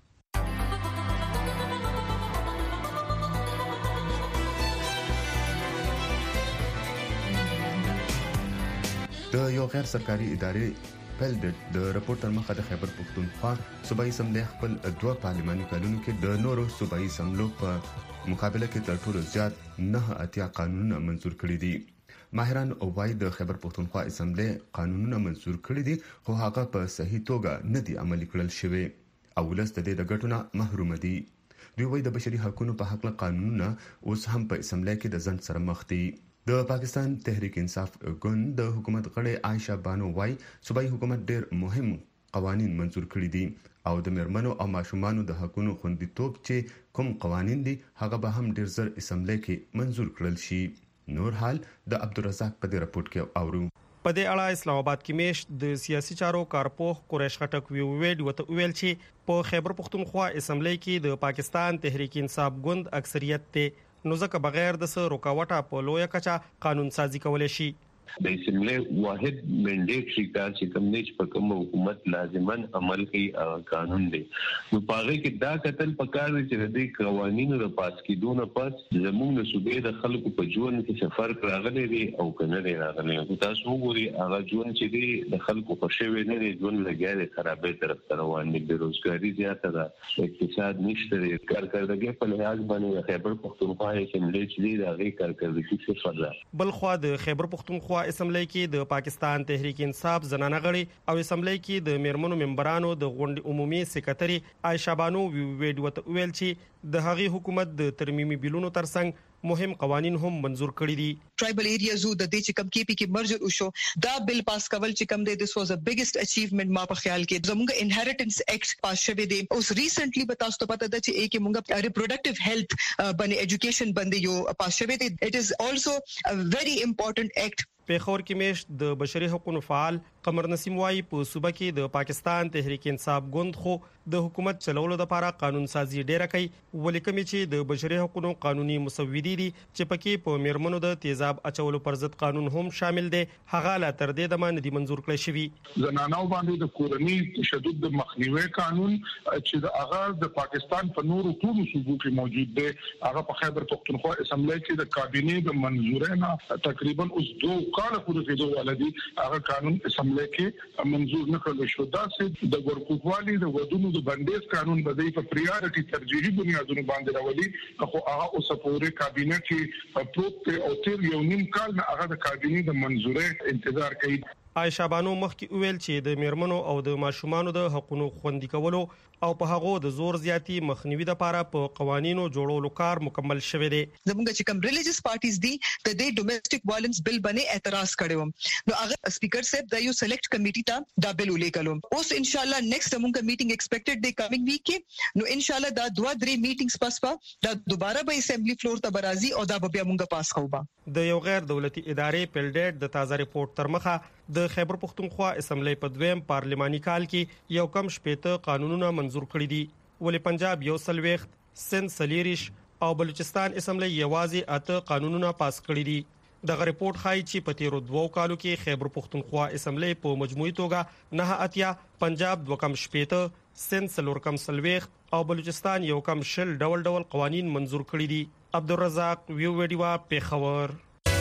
د یو غیر سرکاري ادارې پیل د راپور تر مخه د خیبر پختونخوا صوبایي اسمبلی خپل 2 پارلماني کلونو کې د نورو صوبایي اسمبلو په مقابله کې تر ټولو زیات 9 قانونونه منزور کړي دي. ماهران وايي د خیبر پختونخوا اسمبلی قانونونه منزور کړي دي خو هغه په صحیح توګه نه دي عملي کړل شوی او ولست د ګټونو محروم دي. دوی وايي د بشري حقوقو په حق قانونونه اوس هم په اسمبلی کې د ځنډ سره مخ دي. د پاکستان تحریک انصاف ګوند د حکومت غړي عائشہ بانو وايي صوبایي حکومت ډېر مهم قوانين منزور کړي دي او د مرمنو او ماشومانو د حقوقو خوندیتوب چې کوم قوانين دي هغه به هم ډېر زر اسمبلی کې منزور کړل شي. نور حال د عبدالرزاق په دې راپورټ کې اورو.
په دې اړه اسلام آباد کې میش د سیاسي چارو کارپوه قریش خټک ویل چې په خیبر پختونخوا اسمبلی کې د پاکستان تحریک انصاف ګوند اکثریت ته نو ځکه بغیر د څه رکاوټه په لویه کچه قانون سازي کولای شي.
د اسمبلی واحد منډیټری کار چې کوم نه په کوم حکومت لازمان عمل کوي قانون دی نو پاره کې دا قتل پکار دي چې د قوانینو د پاس کېدو نه پس زموږ د صوبې د خلکو په ژوند کې سفر راغلي دي او کنه دی راغلي نو تاسو وګورئ هغه ژوند چې دی د خلکو په شوی نه دی ژوند لګیا دی خرابې طرف روان دي بیروزګاری زیاته ده اقتصاد نشته دی کارکړدګي په لحاظ باندې خیبر پختونخوا اسمبلی چې دی د هغه کارکړدګي صفر ده.
بل خو د خیبر پختونخوا اسمبلی کې د پاکستان تحریک انصاف زنانه غړي او اسمبلی کې د میرمنو ممبرانو د غونډې عمومي سکرټري عائشہ بانو ویل چې د هغې حکومت د ترمیمي بیلونو ترڅنګ مهم قوانين هم منزور کړی دي.
ټرایبل ایریاز د دې چې کم کې کې مرجر وشو دا بل پاس کول چې کم دی دس واز ا بیگیسټ اچیومنت ما په خیال کې زموږ انهریټنس ایکټ پاس شوی دی اوس ریسنټلی به تاسو ته پته ده چې کې موږ ریپروډکټیو هیلث باندې ایجوکیشن باندې یو پاس شوی دی. اټ از آلسو ا ویری امپورټنٹ ایکټ.
پیښور کې میش د بشري حقوقو فعال قمر نسیم وايي په صوبه کې د پاکستان تحریک انصاف ګوند خو د حکومت چلولو لپاره قانون سازي ډیره کوي ولیکم چې د بشري حقوقو قانوني مسودې دي چې پکې په میرمنو د تیزاب اچولو پر ضد قانون هم شامل دي هغه لا تر دې د باندې منزور کړی شوی.
زنانو باندې د کورنۍ تشدد د مخنیوي قانون چې د هغه د پاکستان په نورو ټولو صوبو کې موجود دی هغه په خیبر پختونخوا اسمبلی کې د کابینې د منزورینه تقریبا اوس 2 کال پورې کېدو ولدي هغه قانون اسمبلی کې منزور نه کړل شو. دا چې د ورکوټوالي د ودونو د بندیز قانون بدای په پریارټي ترجیحي بنیادونو باندې راولي خو هغه اوس پورې کابینه کې پروت او تیر یو نیم کال نه هغه د کابینې د منزورې انتظار کوي.
عائشہ بانو مخکې ویل چې د میرمنو او د ماشومانو د حقوقو خوندي کولو او په هغه د زور زیاتی مخنیوي لپاره په قوانینو جوړولو کار مکمل شوی دی.
زموږ چې کوم ریلیجیس پارټیز دي د دې ډومېسټک وایلنس بل باندې اعتراض کړو نو هغه سپیکر صاحب د یو سلیکټ کمیټي ته دا بل ولیکلو. اوس ان شاء الله نیکسټ زموږ میټینګ ایکسپیکټډ دی کمینګ ویک کې نو ان شاء الله دا 2-3 میټینګز پس دا دوباره به اسمبلی فلور ته برازي او دا به بیا موږ پاس کوو.
د یو غیر دولتي ادارې پیلډیټ د تازه ریپورت تر مخه د خیبر پختونخوا اسمبلی په دویم پارلماني کال کې یو کم شپېته قانونونه منزور کړي دي ولې پنجاب یو سلويخت سند سلیریش او بلوچستان اسمبلی یوازې 8 قانونونه پاس کړي دي. دغه ریپورت ښایي چې په تیرو 2 کالو کې خیبر پختونخوا اسمبلی په مجموعي توګه 9 پنجاب 2 کم شپېته سند 4 کم سلويخت او بلوچستان یو کم شل ډول قوانین منزور کړي دي. عبدالرزاق ویو ویډیوا پیښور.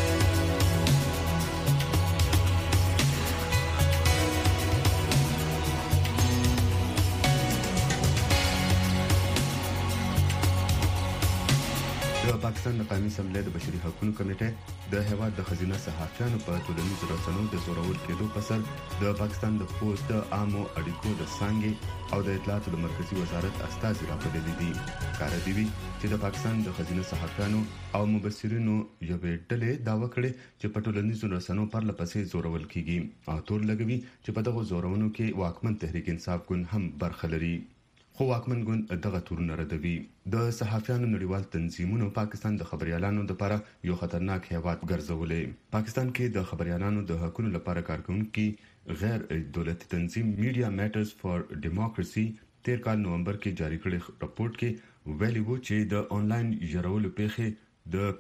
د پاکستان د قومي اسمبلی د بشري حقوقو کمیټه د هیواد د خزینه صحافیانو په ټولنیزو رسنیو د زورور کېدو په سر د پاکستان د پوسټ عامو اړیکو د څانګې او د اطلاعاتو د مرکزی وزارت استازي راپورلي دي. کار دی چې د پاکستان د خزینه صحافیانو او مبصرینو یو ډلې داوا کړې چې په ټولنیزو رسنیو پر لپسې زورول کیږي او تور لګوي چې په دغه زورونو کې واکمن تحریک انصاف ګوند هم برخه لري. خو واکمن ګوند دغه تورونه ردوي. د صحافیانو نړیوال تنظیمونو پاکستان د خبريالانو لپاره یو خطرناک هیواد ګرځولې. پاکستان کې د خبريالانو د حقوقو لپاره کارکونکي غیر دولتي تنظیم میډیا میټرز فار ډیموکراسي تیر کال نومبر کې جاری کړی راپورټ کې ویلي وو چې د انلاین ژړولو پیښې د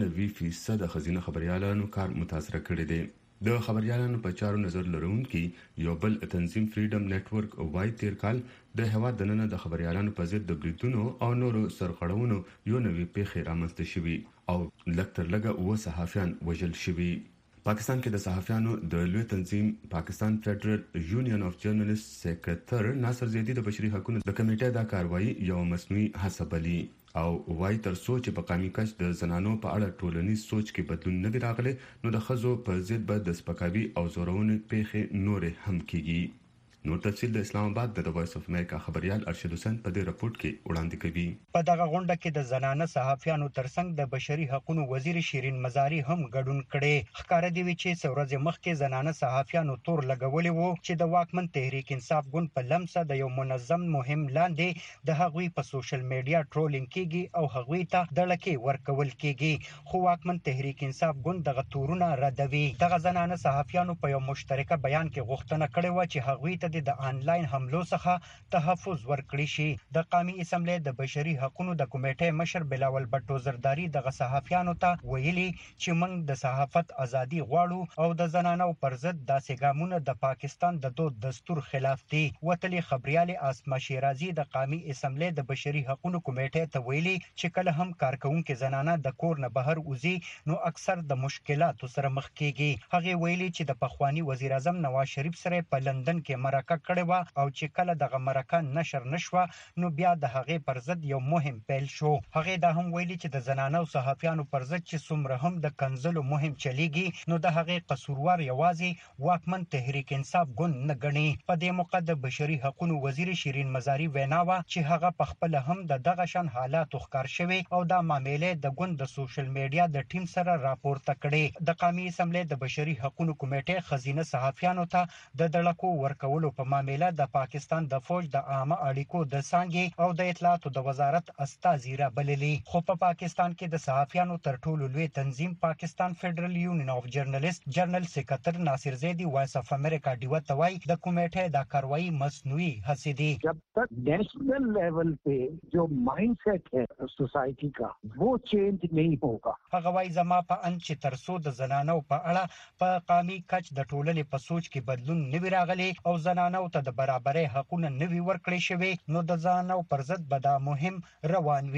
95% خزینه خبريالانو کار متاثر کړی دی. د خبريالانو په چارو نظر لرونکي یو بل تنظیم فریډم نتورک وای تیر کال د هواد دننه د خبريالانو په ضد د بریټونو او نورو سرغړونو یو نوې پیښه رامنځته شوې او لکتر لګه و صحافیان وژل شوي. پاکستان کې د صحافیانو د لوی تنظیم پاکستان فدرال یونین اف جرنالست سیکریټر ناصر زیدی د بشري حقوقو د کمیټې د کاروایی یو مصنوعي هڅه بلی او وای تر سوچ په قامي کچ د زنانو په اړه ټولنیز سوچ کې بدلون نه دی راغلی نو د خزو په ضد به د سپکاوي او زورونې پیښې نور هم کیږي. نور تفصیل د اسلام آباد د وایس اف امریکا خبريال ارشد حسین په دې راپورټ کې وړاندې کوي.
په دغه غونډه کې د زنانه صحافیانو ترڅنګ د بشري حقوقو وزیر شیرین مزاری هم ګډون کړي. ښکار دی چې څورځ مخکې زنانه صحافیانو تور لګولې وو چې د واکمن تحریک انصاف ګوند په لمسه د یو منظم مهم لاندې د هغوی په سوشل میډیا ټرولینګ کیږي او هغوی ته دړکې ورکول کیږي. خو واکمن تحریک انصاف ګوند دغه تورونه ردوي. دغه زنانه صحافیانو په یو مشترکه بیان کې غوښتنه کړې و چې هغوی ته د آنلاین حملو څخه تحفظ ورکړي شي. د قومي اسمبلی د بشري حقوقو د کمیټې مشر بلاول بټو زرداری دغه صحافیانو ته ویلي چې موږ د صحافت ازادي غواړو او د زنانو پر ضد داسې ګامونه د پاکستان د دود دستور خلاف دي. وتلي خبريالي اسما شیرازي د قومي اسمبلی د بشري حقوقو کمیټې ته ویلي چې کله هم کارکونکو زنانه د کور نه بهر وځي نو اکثر د مشکلاتو سره مخ کیږي. هغه ویلي چې د پخوانی وزیر اعظم نواز شریف سره په لندن کې مرکه کړې و او چې کله دغه مرکه نشر نشوه نو بیا د هغې پر ضد یو مهم پیل شو. هغه دا هم ویلي چې د زنانو صحافیانو پر ضد چې څومره هم د کنځلو مهم چلیږي نو د هغې قصوروار یوازې واکمن تحریک انصاف ګوند نه ګڼي. په دې موقع د بشري حقوقو وزیر شیرین مزاری وینا وه چې هغه په خپل هم د دغه شان حالاتو ښکار شوی او دا معاملې د ګوند د سوشل میډیا د ټیم سره راپورته کړي. د قومي اسمبلی د بشري حقوقو کمیټې خزینه صحافیانو ته د دړکو ورکولو په معاملې د پاکستان د فوج د عامه اړیکو د څانګې او د اطلاعاتو د وزارت استازي را بللي. خو په پاکستان کې د صحافیانو تر ټولو لوی تنظیم پاکستان فدرال یونین اف جرنالست جنرال سیکریټر ناصر زیدی وایس اف امریکا ډیو ته وایي د کمیټې د کاروایی مصنوعي هڅې دي.
जब तक नेशनल लेवल पे जो माइंडसेट है सोसाइटी का वो चेंज नहीं होगा.
هغه وایي زما په ان چې ترڅو د زنانو په اړه په قومي کچ د ټولنې په سوچ کې بدلون نه وي راغلی او زنانو ته د برابرۍ حقونه نه وي ورکړي شوي نو د زنانو پر ضد به دا مهم روان وي.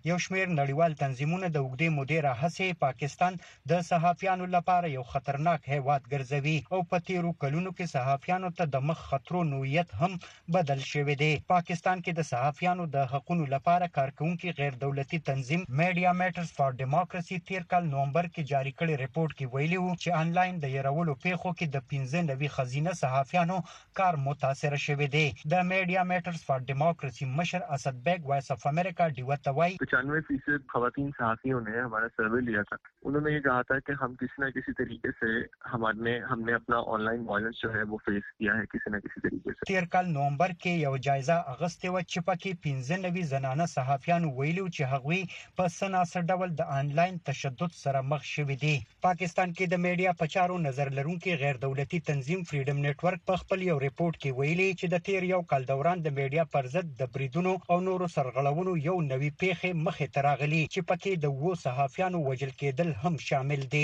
یو شمېر نړیوال تنظیمونه د اوږدې مودې راهیسې پاکستان د صحافیانو لپاره یو خطرناک هیواد ګرځوي او په تیرو کلونو کې صحافیانو ته د مخ خطرو نوعیت هم بدل شوی دی. پاکستان کې د صحافیانو د حقوقو لپاره کارکونکي غیر دولتي تنظیم میډیا میټرز فار ډیموکراسي تیر کال نومبر کې جاری کړی ریپورت کې ویلي وو چې آنلاین د يرولو پیښو کې د 15 خزینه صحافیانو کار متاثر شوی دی. د میډیا میټرز فار ډیموکراسي مشر اسد بیگ وایس اف امریکا ډیوتوي
95% خواتین صحافियों ने हमारा सर्वे लिया था. उन्होंने ये कहा था कि हम किसी न किसी तरीके से हमने अपना ऑनलाइन वायलेंस जो है वो फेस किया है किसी न किसी तरीके से.
تیر کال نومبر کې یو جایزه اغستې و چې پکې 15 زنانه صحافیانو ویلي چې هغوی په سناسر ډول د آنلاین تشدد سره مخ شوي دي. پاکستان کې د میډیا په چارو نظر لرونکي غیر دولتي تنظیم فریډم نتورک په خپل یو ریپورت کې ویلي چې د تیر یو کال دوران د میډیا پر ضد د بریدونو او نورو سرغړونو یو نوي پیښه مخې ته راغلي چې پکې د وو صحافیانو وژل کېدل هم شامل دي.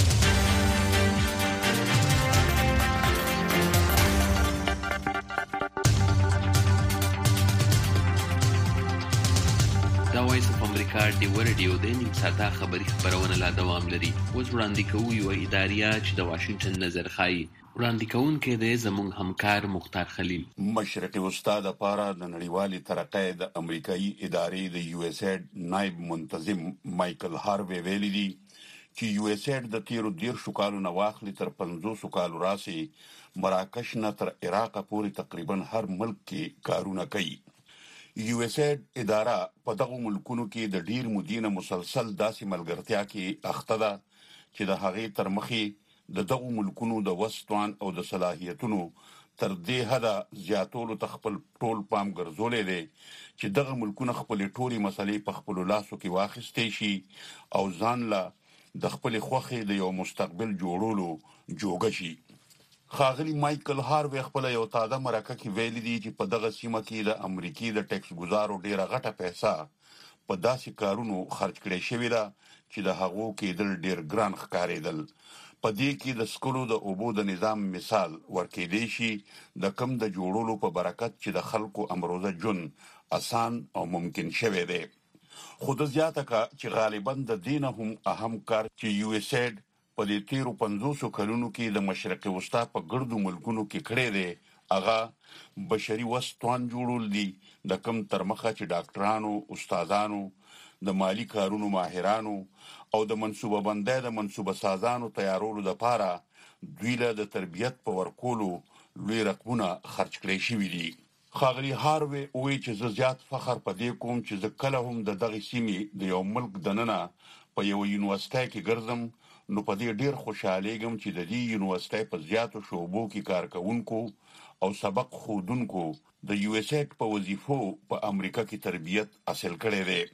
دا وایس اف امریکا ډیو رادیو د نیم ساعته خبری خبرونه لا دوام لري. اوس وړاندې کوو یو اداریه چې د واشنگټن نظر خایي. وړاندې کوونکې د زموږ همکار مختار خلیل.
مشرقي استاد لپاره د نړیوالي ترقۍ د امریکایي ادارې د یو اس ایډ نائب منتظم مایکل هاروی ویلي دي چې یو اس ایډ د تیرو 10 کالو نه واخلي تر 50 کالو راسي مراکش نه تر عراق پورې تقریبا هر ملک کې کارونه کوي. یو اس ایډ اداره په دغه ملکونو کې د ډیر مدینه مسلسل داسې ملګرتیا کې اخته ده چې د هغې تر مخې د دغه ملکونو د وسطوان او د صلاحیتونو تر دې حده زیاتولو ته خپل ټول پام ګرځولې دی چې دغه ملکونه خپل ټولي مسلې په خپل لاسو کې واخیستې شي او ځان له د خپل خوخي د یو مستقبل جوړولو جوګه شي. خاغلی مایکل هاروی خپل یو تازه مرکه کې ویلي دي چې په دغه سیمه کې د امریکای د ټیکس گزارو ډیره غټه پیسې په داسې کارونو خرج کړي شوی ده چې د هغو کې د ډیر ګران ښکارېدل. په دې کې د سکولو د اوبو د نظام مثال ورکېدی شي د کم د جوړولو په برکت چې د خلکو امروزه جون آسان او ممکن شوی دی. خود زیاته کا چې غالبا د دین هم اهم کار چې یو اس ایډ په دې تیرو 50 کلونو کې د مشرقي وسطا په ګردو ملکونو کې کړی دی هغه بشري وسطوان جوړول دي د کم تر مخه چې ډاکټرانو، استادانو، د مالی کارونو ماهرانو او د منصوبه بندۍ د منصوبه سازانو تیارولو لپاره دوی له د تربیت په ورکولو لوی رقمونه خرج کړي شوي دي. خاغلی هاروی وایي چې زیات فخر په دې کوم چې زه کله هم د دغه سیمې د یو ملک دننه په یو یونیورسيټي کې ګرځم نو په دې ډیر خوشاله یم چې د دې یونیورسيټي په زیاتو شعبو کې کار کوونکو او سبق خودونکو د یو اس ایډ په وظیفو په امریکا کې تربیت حاصل کړي دي.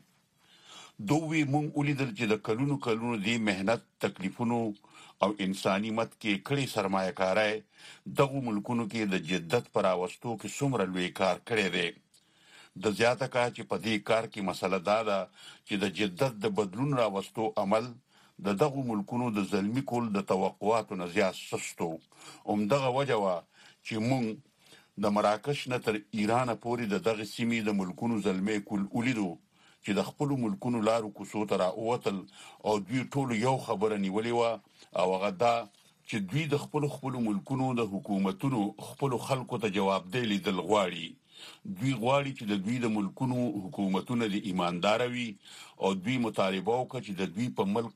دوی مونږ ولیدل چې د کلونو دې مهنت، تکلیفونو او انساني مت کې کړي سرمایه‌کاري دغه ملکونو کې د جدت پر اوستو کې څومره لوی کار کړی دی. د زیاته کا چې په دې کار کې مسله دا ده چې د جدت د بدلون راوستو عمل د دغه ملکونو د ظلمي کول د توقعاتو نه زیات سستو. دغه وجه وا چې مونږ د مراکش نه تر ایران پورې د دغه سیمې د ملکونو ظلمي کول ولیدو چې د خپل ملکونو لارو کوڅو ته راووتل او دوی ټول یو خبره نیولې و او هغه دا چې دوی د خپل ملکونو د حکومتونو خپل خلکو ته جواب دی لیدل غواړي. دوی غواړي چې د دوی د ملکونو حکومتونه د ایماندار وي او دوی مطالبه وکړي چې د دوی په ملک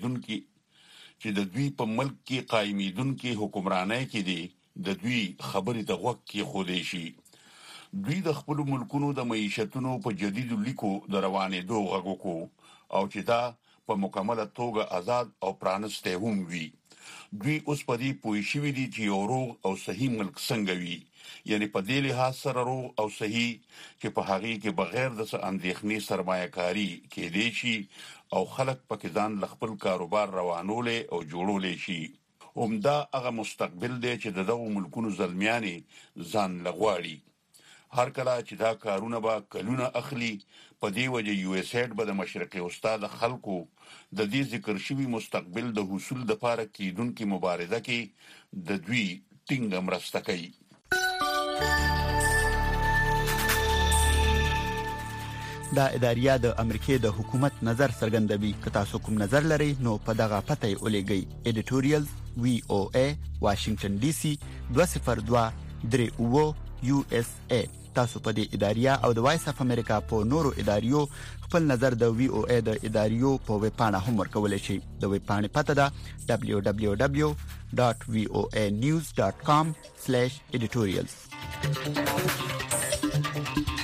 قائمیدونکو حکمرانۍ کې دي د دوی خبرې د غوږ کې خودي شي. دوی د خپل ملکونو د معیشتونو په جديدو لیکو د روانېدو غږ وکړو او چې دا په مکمله توګه آزاد او پرانسته هم وي. دوی اوس په دې پوه شوي دي چې یو روغ او صحیح ملک څنګه وي، یعنی په دې لحاظ سره روغ او صحیح چې په هغه کې بغیر د اندېښنې سرمایه‌کاري کېدی شي او خلک پکې ځان خپل کاروبار روانولې او جوړولې شي. دا هغه مستقبل دی چې دغه ملکونو زلمیانې ځان لغواړي. هر کله چې دا کارونه به کلونه اخلي په دې وجه یو اس ایډ به د مشرقي وسطا د خلکو د دې ذکر شوی مستقبل د حصول لپاره کیدونکو مبارزه کې د دوی ټینګ مرسته کوي.
دا اداریه د امریکای د حکومت نظر څرګندوي. که تاسو کوم نظر لرئ نو په دغه پته یې ولېږئ. editorials VOA Washington DC 202 USA. تاسو په دې اداریه او د وایس اف امریکا په نورو اداریو خپل نظر د VOA د اداریو په ویب پاڼه هم ورکولای شئ. د ویب پاڼې پته ده www.voanews.com/editorials.